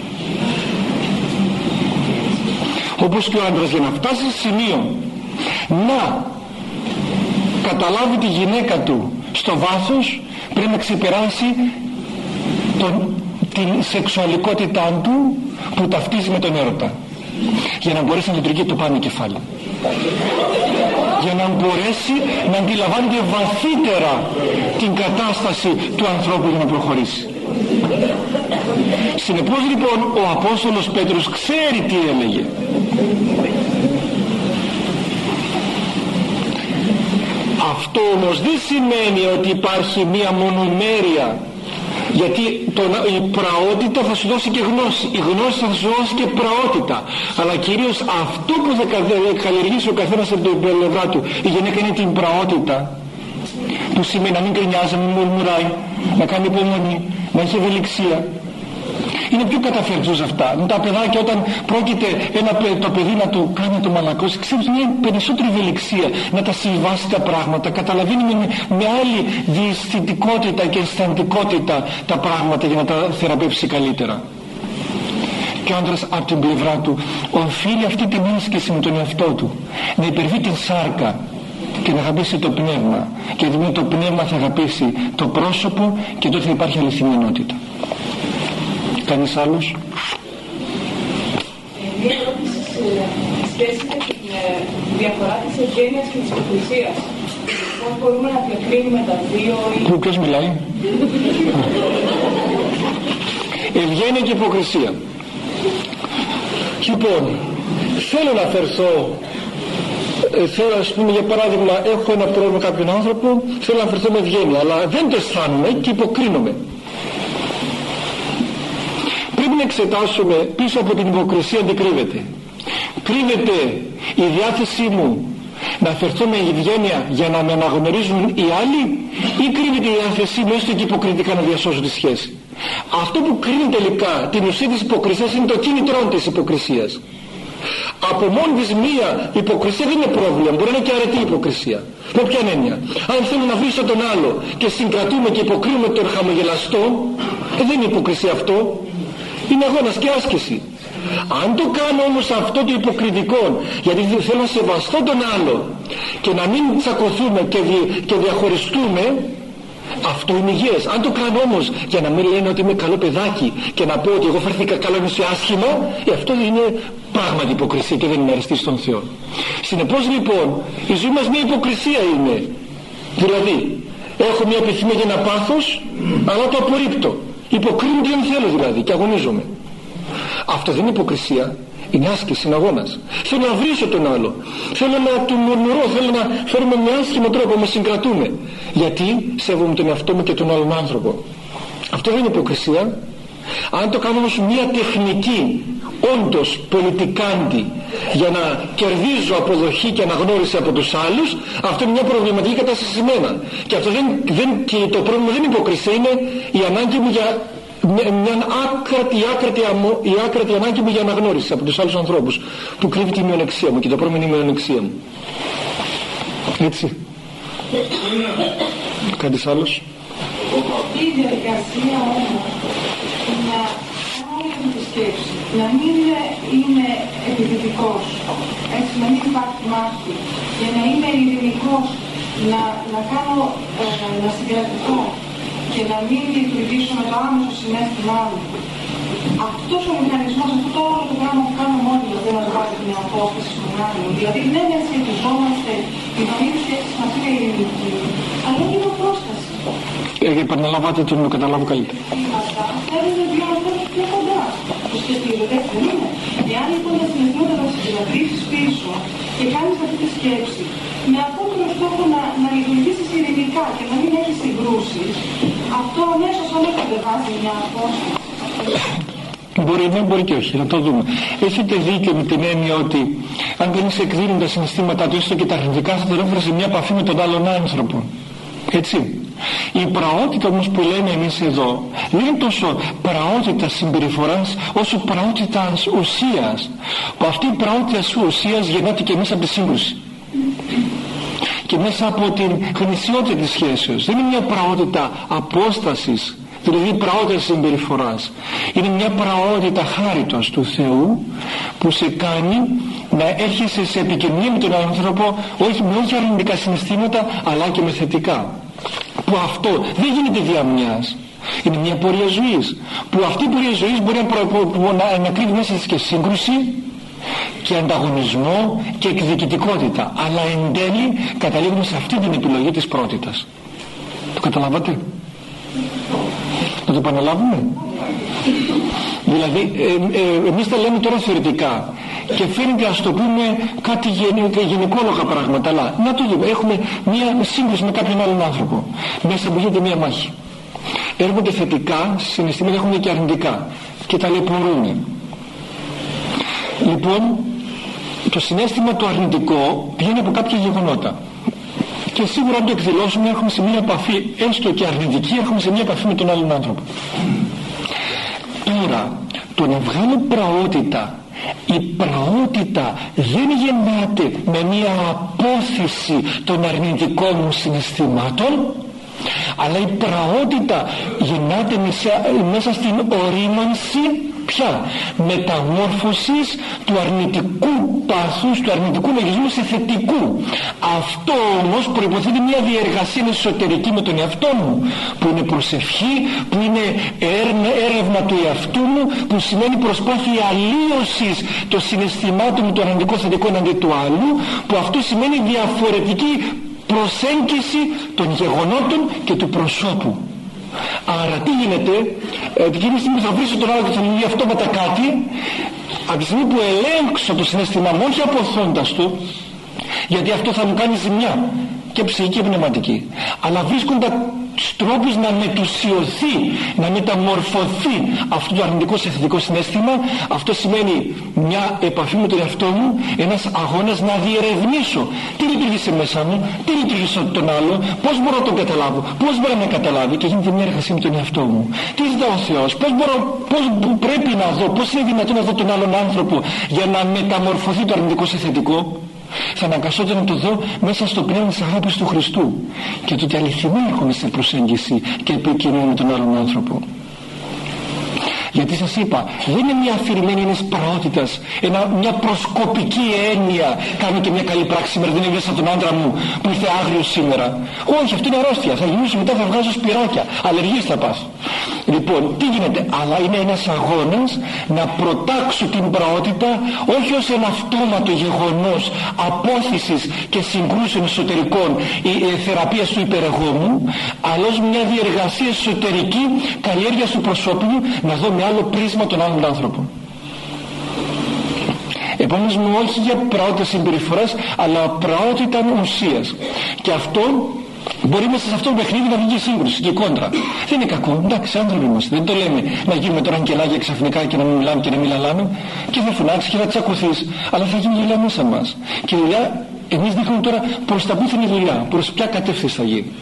Speaker 1: Όπως και ο άντρας για να φτάσει σε σημείο να καταλάβει τη γυναίκα του στο βάθος, πρέπει να ξεπεράσει την σεξουαλικότητά του που ταυτίζει με τον έρωτα, για να μπορέσει να λειτουργεί το πάνω κεφάλι, για να μπορέσει να αντιλαμβάνεται βαθύτερα την κατάσταση του ανθρώπου για να προχωρήσει. Συνεπώς λοιπόν ο Απόστολος Πέτρος ξέρει τι έλεγε. Αυτό όμως δεν σημαίνει ότι υπάρχει μία μονομέρεια, γιατί η πραότητα θα σου δώσει και γνώση, η γνώση θα σου δώσει και πραότητα, αλλά κυρίως αυτό που θα καλλιεργήσει ο καθένας από την πλευρά του. Η γυναίκα είναι την πραότητα, που σημαίνει να μην κρινιάζει, να μην μουρμουράει, να κάνει υπομονή, να έχει ευελιξία. Είναι πιο καταφερτζούς αυτά. Τα παιδάκια όταν πρόκειται το παιδί να το κάνει το μαλακώσει, ξέρεις, μια περισσότερη ευελιξία να τα συμβάσει τα πράγματα, καταλαβαίνει με άλλη διαισθητικότητα και αισθαντικότητα τα πράγματα για να τα θεραπεύσει καλύτερα. Και ο άντρας από την πλευρά του οφείλει αυτή την άσκηση με τον εαυτό του, να υπερβεί την σάρκα και να αγαπήσει το πνεύμα, και με το πνεύμα θα αγαπήσει το πρόσωπο, και τότε θα υπάρχει αληθινή ενότητα. Κανείς άλλος?
Speaker 4: Μία ερώτηση σχέση με τη διαφορά της ευγένειας και της υποκρισίας. Πώς μπορούμε να διακρίνουμε τα δύο?
Speaker 1: Ποιος μιλάει? Ευγένεια και υποκρισία. Λοιπόν, θέλω να αφαιρθώ, θέλω, ας πούμε, για παράδειγμα, έχω ένα πρόβλημα με κάποιον άνθρωπο, θέλω να αφαιρθώ με ευγένεια, αλλά δεν το αισθάνομαι και υποκρίνομαι. Πρέπει να εξετάσουμε πίσω από την υποκρισία τι κρύβεται. Κρύβεται η διάθεσή μου να αφαιρθώ με ευγένεια για να με αναγνωρίζουν οι άλλοι, ή κρύβεται η διάθεσή μου έστω και υποκριτικά να διασώσω τη σχέση? Αυτό που κρίνει τελικά την ουσία της υποκρισίας είναι το κίνητρό της υποκρισίας. Από μόνη της μία υποκρισία δεν είναι πρόβλημα, μπορεί να είναι και αρετή υποκρισία. Με ποια έννοια? Αν θέλω να βρίσω τον άλλο και συγκρατούμε και υποκρίνουμε τον χαμογελαστό, δεν είναι υποκρισία αυτό, είναι αγώνας και άσκηση. Αν το κάνω όμως αυτό το υποκριτικό, γιατί θέλω να σεβαστώ τον άλλο και να μην τσακωθούμε και διαχωριστούμε, αυτό είναι υγιές. Αν το κάνω όμως για να μην λένε ότι είμαι καλό παιδάκι και να πω ότι εγώ φέρθηκα καλό ενώ είσαι άσχημα, αυτό είναι πράγματι υποκρισία και δεν είναι αρεστή στον Θεό. Συνεπώς λοιπόν η ζωή μας μια υποκρισία είναι. Δηλαδή έχω μια επιθυμία για ένα πάθος, αλλά το απορρίπτω, υποκρίνω τι δεν θέλω δηλαδή και αγωνίζομαι. Αυτό δεν είναι υποκρισία, είναι άσκηση, είναι αγώνας. Θέλω να βρίσω τον άλλο, θέλω να του μουρμουρώ, θέλω να φέρουμε με άσχημο τρόπο, να συγκρατούμε, γιατί σέβομαι τον εαυτό μου και τον άλλον άνθρωπο. Αυτό δεν είναι υποκρισία. Αν το κάνω όμως μια τεχνική, όντως πολιτικάντη, για να κερδίζω αποδοχή και αναγνώριση από τους άλλους, αυτό είναι μια προβληματική κατάσταση σε μένα. Και αυτό και το πρόβλημα δεν είναι υποκρισία, είναι η ανάγκη μου για μια άκρατη ανάγκη μου για αναγνώριση από τους άλλους ανθρώπους, που κρύβει τη μειονεξία μου, και το πρόβλημα είναι η μειονεξία μου. Έτσι. Κάτι άλλος?
Speaker 4: Η διαδικασία όμως να κάνει τη σκέψη, να μην είναι επιθετικός, έτσι, να μην υπάρχει μάχη, για να είμαι ειρηνικός, να συγκρατηθώ και να μην λειτουργήσω με το άμεσο συναίσθημά μου. Αυτός ο μηχανισμός, αυτό το όλο το πράγμα που κάνω μόνοι μας, δεν μας βάζει μια απόσταση στον άλλο. Δηλαδή ναι, δεν σχετιζόμαστε, η δομή της σκέψης μας είναι ειρηνική, αλλά είναι απόσταση.
Speaker 1: Επαναλαμβάτε το να το καταλάβω καλύτερα.
Speaker 4: Θέλουν δύο ανθρώπους πιο κοντά. Το σχετίζονται, έτσι δεν είναι? Εάν λοιπόν τα συναισθήματα θα συγκρατήσεις πίσω και κάνεις αυτή τη σκέψη με απότερο στόχο να λειτουργήσεις ειρηνικά και να μην έχεις συγκρούσεις, αυτό αμέσως όλα κατεβάζει μια απόσταση.
Speaker 1: Μπορεί ναι, μπορεί και όχι, να το δούμε. Έχετε δίκιο με την έννοια ότι αν κανείς εκδίνει τα συναισθήματά του, έστω και τα αρνητικά, θα τον έφερε σε μια επαφή με τον άλλον άνθρωπο. Έτσι. Η πραότητα όμως που λέμε εμείς εδώ δεν είναι τόσο πραότητα συμπεριφοράς όσο πραότητα ουσίας, που αυτή η πραότητα ουσίας γεννάται και μέσα από τη σύγκρουση και μέσα από την γνησιότητα της σχέσεως. Δεν είναι μια πραότητα απόστασης, δηλαδή πραότητα συμπεριφοράς. Είναι μια πραότητα χάριτος του Θεού που σε κάνει να έρχεσαι σε επικοινωνία με τον άνθρωπο, όχι με όχι αρνητικά συναισθήματα αλλά και με θετικά, που αυτό δεν γίνεται δια μιας. Είναι μια πορεία ζωής, που αυτή η πορεία ζωής μπορεί να κρύβει μέσα της και σύγκρουση και ανταγωνισμό και εκδικητικότητα, αλλά εν τέλει καταλήγουμε σε αυτή την επιλογή της πρώτητας. Το καταλάβατε? Να το επαναλάβουμε? Δηλαδή εμείς τα λέμε τώρα θεωρητικά και φαίνεται, ας το πούμε, κάτι γενικόλογα πράγματα, αλλά να το δούμε. Έχουμε μια σύγκρουση με κάποιον άλλον άνθρωπο, μέσα που γίνεται μια μάχη. Έρχονται θετικά συναισθήματα, έχουμε και αρνητικά και ταλαιπωρούμε. Λοιπόν, το συναίσθημα το αρνητικό πηγαίνει από κάποια γεγονότα και σίγουρα αν το εκδηλώσουμε έχουμε σε μια επαφή, έστω και αρνητική, έχουμε σε μια επαφή με τον άλλον άνθρωπο. Τώρα, το να βγάλω πραότητα, η πραότητα δεν γεννάται με μια απόθεση των αρνητικών μου συναισθημάτων, αλλά η πραότητα γεννάται μέσα στην ορίμανση πια μεταμόρφωσης του αρνητικού πάθους, του αρνητικού λογισμού σε θετικού. Αυτό όμως προϋποθέτει μια διεργασία εσωτερική με τον εαυτό μου, που είναι προσευχή, που είναι έρευνα του εαυτού μου, που σημαίνει προσπάθεια αλλίωσης των συναισθημάτων μου, το αρνητικό θετικό εναντί του άλλου, που αυτό σημαίνει διαφορετική προσέγγιση των γεγονότων και του προσώπου. Άρα τι γίνεται? Εκείνη τη στιγμή που θα βρίσω τον άλλο και θα μου πει αυτόματα κάτι, από τη στιγμή που ελέγξω το συναίσθημά μου, όχι αποθώντας το, γιατί αυτό θα μου κάνει ζημιά και ψυχική και πνευματική, αλλά βρίσκοντας τρόπους να μετουσιωθεί, να μεταμορφωθεί αυτό το αρνητικό σε θετικό συναίσθημα. Αυτό σημαίνει μια επαφή με τον εαυτό μου, ένας αγώνας να διερευνήσω τι λειτουργήσε μέσα μου, τι λειτουργήσε τον άλλο, πώς μπορώ να τον καταλάβω, πώς μπορεί να με καταλάβει, και γίνεται μια εργασία με τον εαυτό μου. Τι ζητά ο Θεός, πώς πρέπει να δω, πώς είναι δυνατόν να δω τον άλλον άνθρωπο για να μεταμορφωθεί το αρνητικό σε θετικό. Θα αναγκαστώ να το δω μέσα στο πνεύμα της αγάπης του Χριστού και το ότι αληθινά έρχομαι σε προσέγγιση και επικοινωνία με τον άλλον άνθρωπο. Γιατί σας είπα, δεν είναι μια αφηρημένη ενός πραότητας, μια προσκοπική έννοια. Κάνω και μια καλή πράξη σήμερα, δεν έβγασα τον άντρα μου που ήρθε άγριος σήμερα. Όχι, αυτό είναι αρρώστια. Θα γυρίσω μετά, θα βγάζω σπυράκια. Αλλεργίες θα πας. Λοιπόν, τι γίνεται? Αλλά είναι ένας αγώνας να προτάξω την πραότητα όχι ως ένα αυτόματο γεγονός απόθυσης και συγκρούσεων εσωτερικών ή θεραπείας του υπερεγώ μου, αλλά ως μια διεργασία εσωτερική καλλιέργειας του προσώπου μου, να δω με άλλο πρίσμα τον άλλον άνθρωπο. Επομένως όχι για πραότητα συμπεριφοράς, αλλά πραότητα ουσίας. Και αυτό μπορεί μέσα σε αυτό το παιχνίδι να βγει σύγκρουση και κόντρα. Δεν είναι κακό, εντάξει, άνθρωποι είμαστε. Δεν το λέμε να γίνουμε τώρα αγγελάκια ξαφνικά και να μην μιλάμε και να μην λαλάμε και θα φωνάξεις και θα τσακωθείς, αλλά θα γίνει δουλειά μέσα μας. Και η δουλειά, εμείς δείχνουμε τώρα προς τα πού θα είναι η δουλειά, προς ποια κατεύθυνση θα γίνει.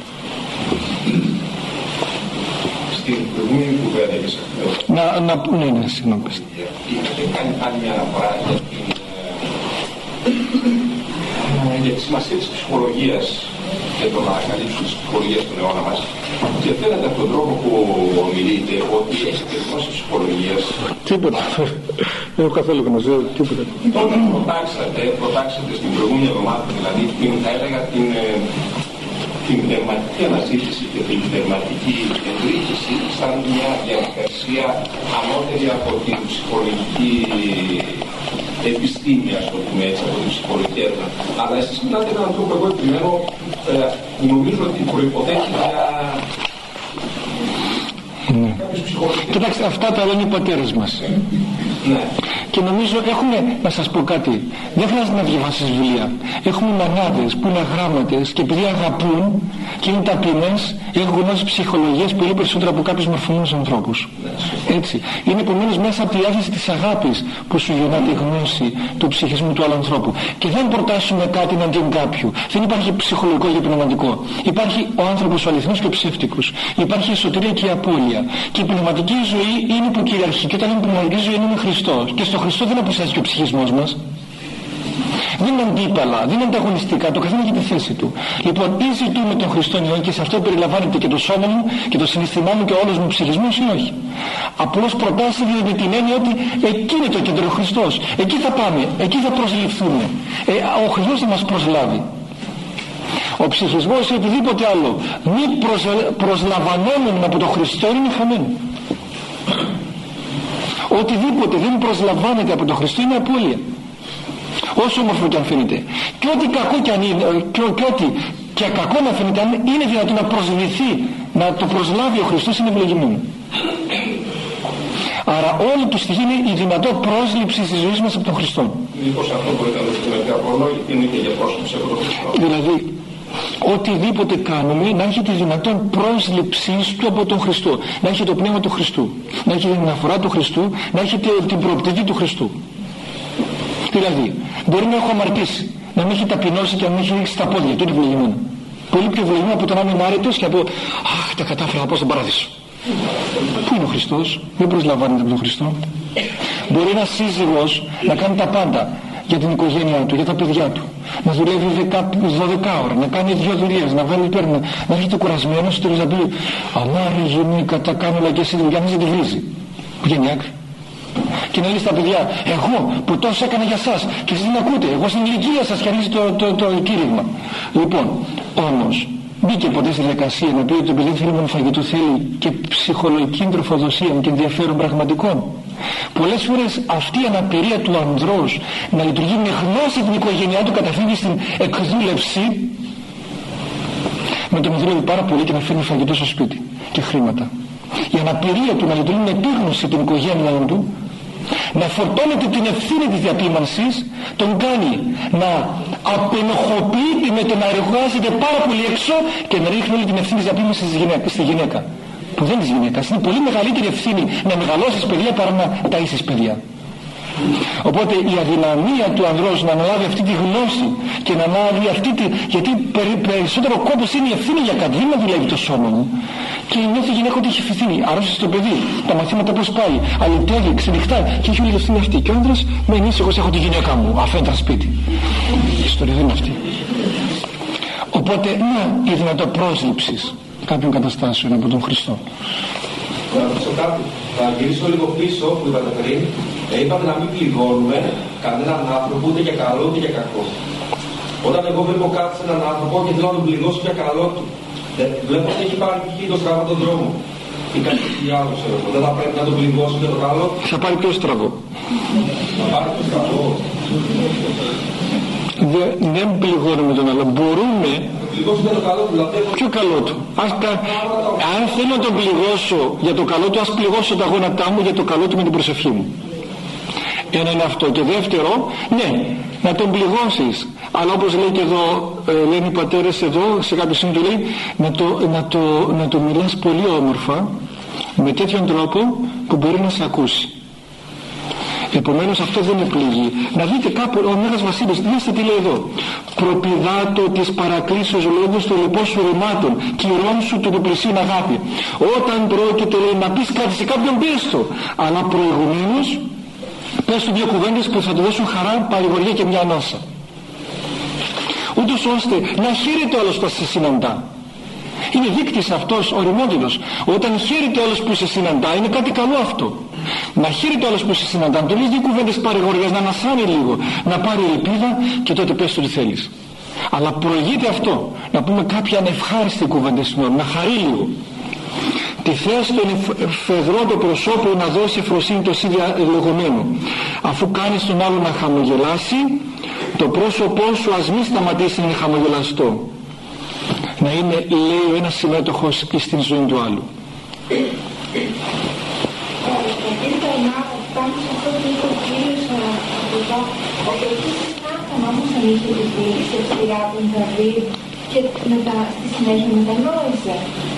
Speaker 3: Στην προηγούμενη κουβέντα και σε αυτό.
Speaker 1: Ναι, συγγνώμη.
Speaker 3: Είχατε κάνει πάλι μια αναφορά για τη σημασία της ψυχολογίας και το να ανακαλύψουμε τις ψυχολογίες στον αιώνα μας. Και φαίνεται από τον τρόπο που ομιλείτε ότι έχετε γνώση ψυχολογίας. Τίποτα.
Speaker 1: Δεν έχω καθόλου γνώση, τίποτα.
Speaker 3: Όταν προτάξατε στην προηγούμενη εβδομάδα, δηλαδή θα έλεγα την πνευματική αναζήτηση και την πνευματική ευρύχηση σαν μια διαδικασία ανώτερη από την ψυχολογική επιστήμη, ας το πούμε έτσι, από την ψυχολογική έρευνα. Αλλά εσείς μιλάτε με έναν τρόπο, εγώ επιμένω, νομίζω ότι προϋποθέτει για κάποιες ψυχολογικές.
Speaker 1: Κοιτάξτε, αυτά τα λένε οι πατέρες μας.
Speaker 3: Ναι.
Speaker 1: Και Και νομίζω έχουμε, να σας πω κάτι, δεν χρειάζεται να διαβάσεις βιβλία. Έχουμε μανάδες που είναι αγράμματες και επειδή αγαπούν και είναι ταπεινές, έχουν γνώσει ψυχολογίες πολύ περισσότερο από κάποιους μορφωμένους ανθρώπους. Έτσι. Είναι επομένως μέσα από τη διάθεση της αγάπης που σου γεννάται η γνώση του ψυχισμού του άλλου ανθρώπου. Και δεν προτάσουμε κάτι εναντίον κάποιου. Δεν υπάρχει ψυχολογικό και πνευματικό. Υπάρχει ο άνθρωπος ο αληθινός και ο ψεύτικος. Υπάρχει η εσωτερία και η απώλεια. Και η πνευματική ζωή είναι που κυριαρχεί. Και όταν είναι πνευματική ζωή είναι Χριστός. Και στο Χριστό δεν αποστάζει και ο ψυχισμός μας. Δεν είναι αντίπαλα, δεν είναι ανταγωνιστικά, το καθένα έχει τη θέση του. Λοιπόν, ή ζητούμε τον Χριστό ιόν και σε αυτό περιλαμβάνεται και το σώμα μου και το συναισθημά μου και όλος μου ψυχισμός ή όχι. Απλώς προτάσει με την έννοια ότι εκεί είναι το κέντρο Χριστός. Εκεί θα πάμε, εκεί θα προσληφθούμε. Ο Χριστός θα μας προσλάβει. Ο ψυχισμός ή οτιδήποτε άλλο μη προσλαμβανόμενο από τον Χριστό είναι χαμένο. Οτιδήποτε δεν προσλαμβάνεται από τον Χριστό είναι απώλεια. Όσο όμορφο και αν φαίνεται. Και ό,τι κακό και αν είναι, και ό,τι και κακό να φαίνεται, αν είναι δυνατόν να προσβληθεί, να το προσλάβει ο Χριστός, είναι ευλογημένο. Άρα όλο το στοιχείο είναι η δυνατό πρόσληψη της ζωής μας από τον Χριστό.
Speaker 3: Μήπως αυτό μπορεί να δεχτούμε και από όλο, είναι και για πρόσληψη από τον Χριστό.
Speaker 1: Δηλαδή, οτιδήποτε κάνουμε να έχει τη δυνατόν πρόσληψη του από τον Χριστό, να έχει το πνεύμα του Χριστού, να έχει την αναφορά του Χριστού, να έχει την προοπτική του Χριστού. Δηλαδή, μπορεί να έχω αμαρτήσει, να με έχει ταπεινώσει και να με έχει ρίξει στα πόδια του, είναι ευλογημένο. Πολύ πιο ευλογημένο από το να είμαι άρετος και από αχ, τα κατάφερα να πάω στον παράδεισο. Πού είναι ο Χριστός? Δεν προσλαμβάνεται από τον Χριστό. Μπορεί ένας σύζυγος να κάνει τα πάντα για την οικογένειά του, για τα παιδιά του. Να δουλεύει 12 ώρα, να κάνει 2 δουλειές, να βάλει πέρα, να έρχεται κουρασμένος, στο τέλος να πει αλλά ρε γυναίκα, τα κάνω όλα και εσύ δουλειά, δεν τη βρίζει. Βγαίνει άκρη. Και να λέει στα παιδιά, εγώ που τόσο έκανα για σας και εσείς δεν ακούτε, εγώ στην ηλικία σας και αρχίζει το κήρυγμα. Λοιπόν, όμως μπήκε ποτέ στη διαδικασία να πει ότι το παιδί θέλει μόνο φαγητό, θέλει και ψυχολογική τροφοδοσία και ενδιαφέρον πραγματικών. Πολλές φορές αυτή η αναπηρία του ανδρός να λειτουργεί με γνώση την οικογένειά του καταφύγει στην εκδούλευση με το να δουλεύει πάρα πολύ και να φέρνει φαγητό στο σπίτι και χρήματα. Η αναπηρία του να λειτουργεί με επίγνωση την οικογένειά του, να φορτώνεται την ευθύνη της διαπίμανσης, τον κάνει να απενοχοποιείται με το να εργάζεται πάρα πολύ έξω και να ρίχνει όλη την ευθύνη της διαπίμανσης στη γυναίκα. Που δεν είναι της γυναίκας. Είναι πολύ μεγαλύτερη ευθύνη να μεγαλώσεις παιδιά παρά να ταΐσεις παιδιά. Οπότε η αδυναμία του ανδρός να αναλάβει αυτή τη γνώση και να αναλάβει αυτή τη... γιατί περισσότερο κόμπος είναι η ευθύνη για κάτι, δεν με δουλεύει το σώμα μου. Και νιώθει η γυναίκα ότι έχει ευθύνη, αρρώστησε στο παιδί, τα μαθήματα πώς πάει, αλυτεύει, ξενυχτάει και έχει όλη η ευθύνη αυτή. Και ο άντρας μένει εγώ έχω τη γυναίκα μου, αφέντα σπίτι. Η ιστορία δεν είναι αυτή. Οπότε να η δυνατό πρόσληψης κάποιων καταστάσεων από τον Χριστό.
Speaker 3: Να ρωτήσω κάτι. Θα γυρίσω λίγο πίσω που είπατε πριν. Είπατε να μην πληγώνουμε κανέναν άνθρωπο ούτε για καλό ούτε για κακό. Όταν εγώ βλέπω κάτι σε έναν άνθρωπο και θέλω να τον πληγώσω για καλό του, βλέπω ότι έχει πάρει π.χ. το στραβό τον δρόμο ή κάτι άλλο, ξέρω. Δεν θα πρέπει να τον πληγώσω για το καλό.
Speaker 1: Θα πάρει πιο στραβό.
Speaker 3: Θα πάρει πιο στραβό.
Speaker 1: Δεν πληγώνουμε τον άλλο. Μπορούμε. Ποιο καλό του? Αν θέλω να τον πληγώσω για το καλό του, ας πληγώσω τα γόνατά μου για το καλό του με την προσευχή μου. Ένα είναι αυτό. Και δεύτερο, ναι, να τον πληγώσεις. Αλλά όπως λέει και εδώ, λένε οι πατέρες εδώ, σε κάποιο σημείο του λέει, να το μιλάς πολύ όμορφα, με τέτοιον τρόπο που μπορεί να σε ακούσει. Επομένως αυτό δεν είναι πληγή. Να δείτε κάπου ο Μέγας Βασίλης, δείτε τι λέει εδώ. Προπηδάτω της παρακλήσεως λόγους των λοιπόν σου ρημάτων, κυρών σου του πλησίον αγάπη. Όταν πρόκειται λέει, να πεις κάτι σε κάποιον πες το, αλλά προηγουμένως πες του 2 κουβέντες που θα του δώσουν χαρά, παρηγοριά και μια ανάσα. Ούτως ώστε να χαίρεται όλος που σε συναντά. Είναι δείκτης αυτός οριμότητος. Όταν χαίρεται όλος που σε συναντά είναι κάτι καλό αυτό. Να χαίρεται όλος που σε συναντά, του λες 2 κουβέντες παρηγοριάς, να ανασάνει λίγο, να πάρει ελπίδα και τότε πες του τι θέλεις. Αλλά προηγείται αυτό, να πούμε κάποια ανευχάριστη κουβέντα στην ώρα, να χαρεί λίγο. Τη θέση στον φεδρό το προσώπου να δώσει ευφροσύνη το σίδια λεγόμενο. Αφού κάνεις τον άλλο να χαμογελάσει, το πρόσωπό σου ας μην σταματήσει να είναι χαμογελαστό. Να είναι, λέει, ο ένας συμμέτοχος στην ζωή του άλλου.
Speaker 5: Ήθελα να πάνω σε αυτό που είπε ο κύριος εξαφανίστηκε στη σειρά των Δαβίδ και μετά στη συνέχεια μετανόησε.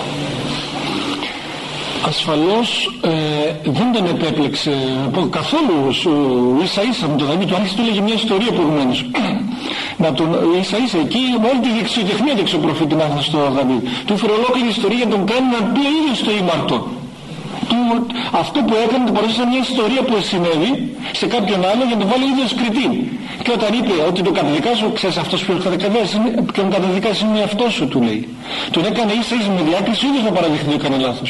Speaker 1: Ασφαλώς δεν τον επέπλεξε καθόλου ίσα-ίσα με τον Δαβίδ. Του άρχισε, του έλεγε μια ιστορία προηγουμένως. Ίσα-ίσα εκεί όλη τη δεξιοτεχνία δεξιό προφήτη να έρθει στο Δαβίδ. Του έφερε ολόκληρη ιστορία για να τον κάνει να πει ο ίδιος το ήμαρτο. Αυτό που έκανε το παρουσίασε μια ιστορία που συνέβη σε κάποιον άλλο για να το βάλει ο ίδιος κριτή. Και όταν είπε ότι το καταδικάζω, ξέρεις αυτός που τον καταδικάζει είναι αυτός σου, του λέει. Τον έκανε ίσα-ίσα με διάκριση ο ίδιος να παραδειχθεί ότι έκανε λάθος.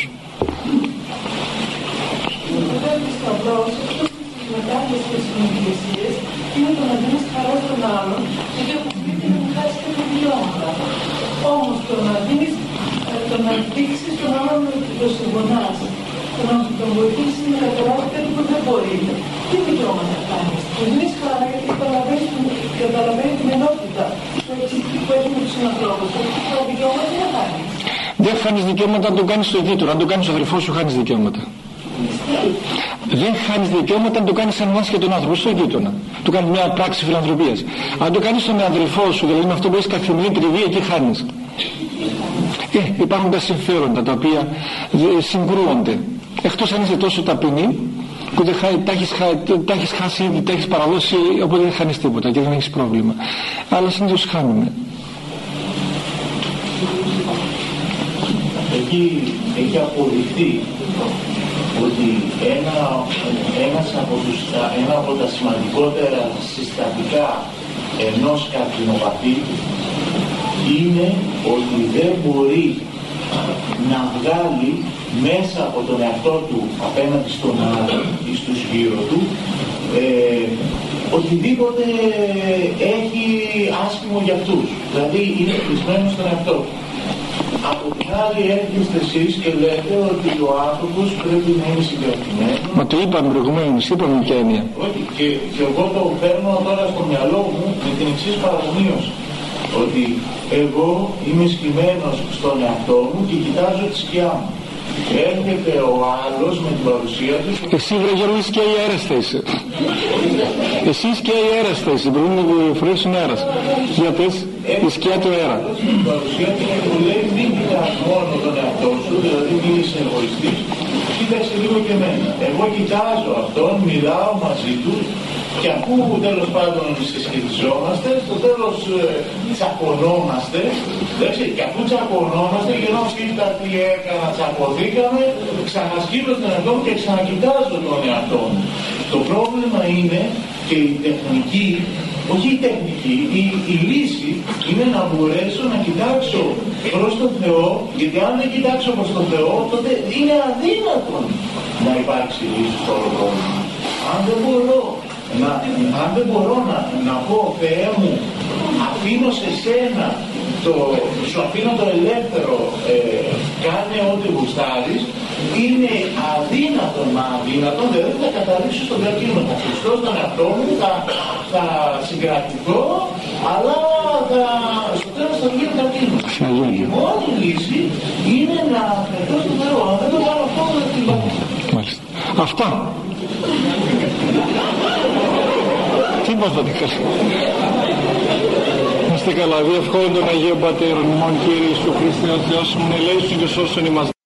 Speaker 4: Μετά από τις συνειδησίες είναι το να δίνεις χαρά στον άλλον, γιατί όπως δείτε έχουν χάσει κάποια δικαιώματα. Όμως το να δίνεις, το να δείξεις τον άλλον ότι το συμπονάς, το να τον βοηθήσεις να καταλάβει κάτι που δεν μπορεί, τι δικαιώματα κάνεις. Του δίνεις χαρά γιατί καταλαβαίνει την ενότητα που έχει με τους συνανθρώπους. Τα δικαιώματα δεν κάνεις.
Speaker 1: Δεν χάνεις δικαιώματα αν το κάνεις στο γείτονα. Αν το κάνεις στο αδερφό σου χάνεις δικαιώματα. Δεν χάνεις δικαιώματα αν το κάνεις σαν άσχετον άνθρωπο, στο γείτονα. Του κάνεις μια πράξη φιλανθρωπίας. Αν το κάνεις στον αδελφό σου, δηλαδή με αυτό που έχεις καθημερινή τριβή, εκεί χάνεις. Υπάρχουν τα συμφέροντα τα οποία συγκρούονται. Εκτός αν είσαι τόσο ταπεινή που τα έχεις χάσει ήδη, τα έχεις παραδώσει, οπότε δεν χάνεις τίποτα και δεν έχεις πρόβλημα. Αλλά συνήθως χάνουμε.
Speaker 6: Έχει αποδειχθεί ότι ένα από τα σημαντικότερα συστατικά ενός καρκινοπαθή είναι ότι δεν μπορεί να βγάλει μέσα από τον εαυτό του απέναντι στον άλλο ή στους γύρω του οτιδήποτε έχει άσχημο για αυτούς. Δηλαδή είναι κλεισμένο στον εαυτό του. Από την άλλη έρχεστε εσείς και λέτε ότι ο άνθρωπος πρέπει να είναι συγκρατημένος.
Speaker 1: Μα το είπαμε προηγουμένως, είπαμε ποια έννοια.
Speaker 6: Όχι, και εγώ το παίρνω τώρα στο μυαλό μου με την εξής παρομοίωση. Ότι εγώ είμαι σκυμμένος στον εαυτό μου και κοιτάζω τη σκιά μου. Έρχεται ο άλλος με την παρουσία του.
Speaker 1: Εσύ βρε Γιώργο και η αέραστα είσαι. Εσύ και η αέραστα είσαι. Πρέπει να φορέσεις τον αέρας. Για πες, η σκιά του αέρα.
Speaker 6: Με την παρουσία του και του λέει μην κοιτάς μόνο τον εαυτό σου, δηλαδή μην είσαι εγωιστής. Κοίταξε λίγο και εμένα. Εγώ κοιτάζω αυτόν, μιλάω μαζί του και αφού τέλος πάντων συσχετιζόμαστε, στο τέλος τσακωνόμαστε, και αφού τσακωνόμαστε γινόμαστε κοίτα τι έκανα, τσακωθήκαμε, ξανασκύβω τον εαυτό μου και ξανακοιτάζω τον εαυτό μου. Το πρόβλημα είναι και η τεχνική, όχι η τεχνική, η λύση είναι να μπορέσω να κοιτάξω προς τον Θεό, γιατί αν δεν κοιτάξω προς τον Θεό, τότε είναι αδύνατον να υπάρξει λύση στο όλο πρόβλημα. Αν δεν μπορώ να πω Θεέ μου, αφήνω σε σένα, σου αφήνω το ελεύθερο, κάνε ό,τι γουστάρεις, είναι αδύνατον, δηλαδή θα καταλήξω στον καρκίνο, θα χρηστώ στον εαυτό μου, θα συγκρατηθώ, αλλά στο τέλος θα βγει ο καρκίνο. Η μόνη λύση είναι να αφαιρεθώ στον Θεό. Αν δεν το κάνω αυτό, δεν την πάω.
Speaker 1: Μάλιστα. Αυτά. Τι μας θα δείξει. Να είστε καλά, διευχών των Αγίων Πατέρων ημών Κύριε Ιησού Χριστέ ο Θεός μου, ελέησον και σώσον ημάς.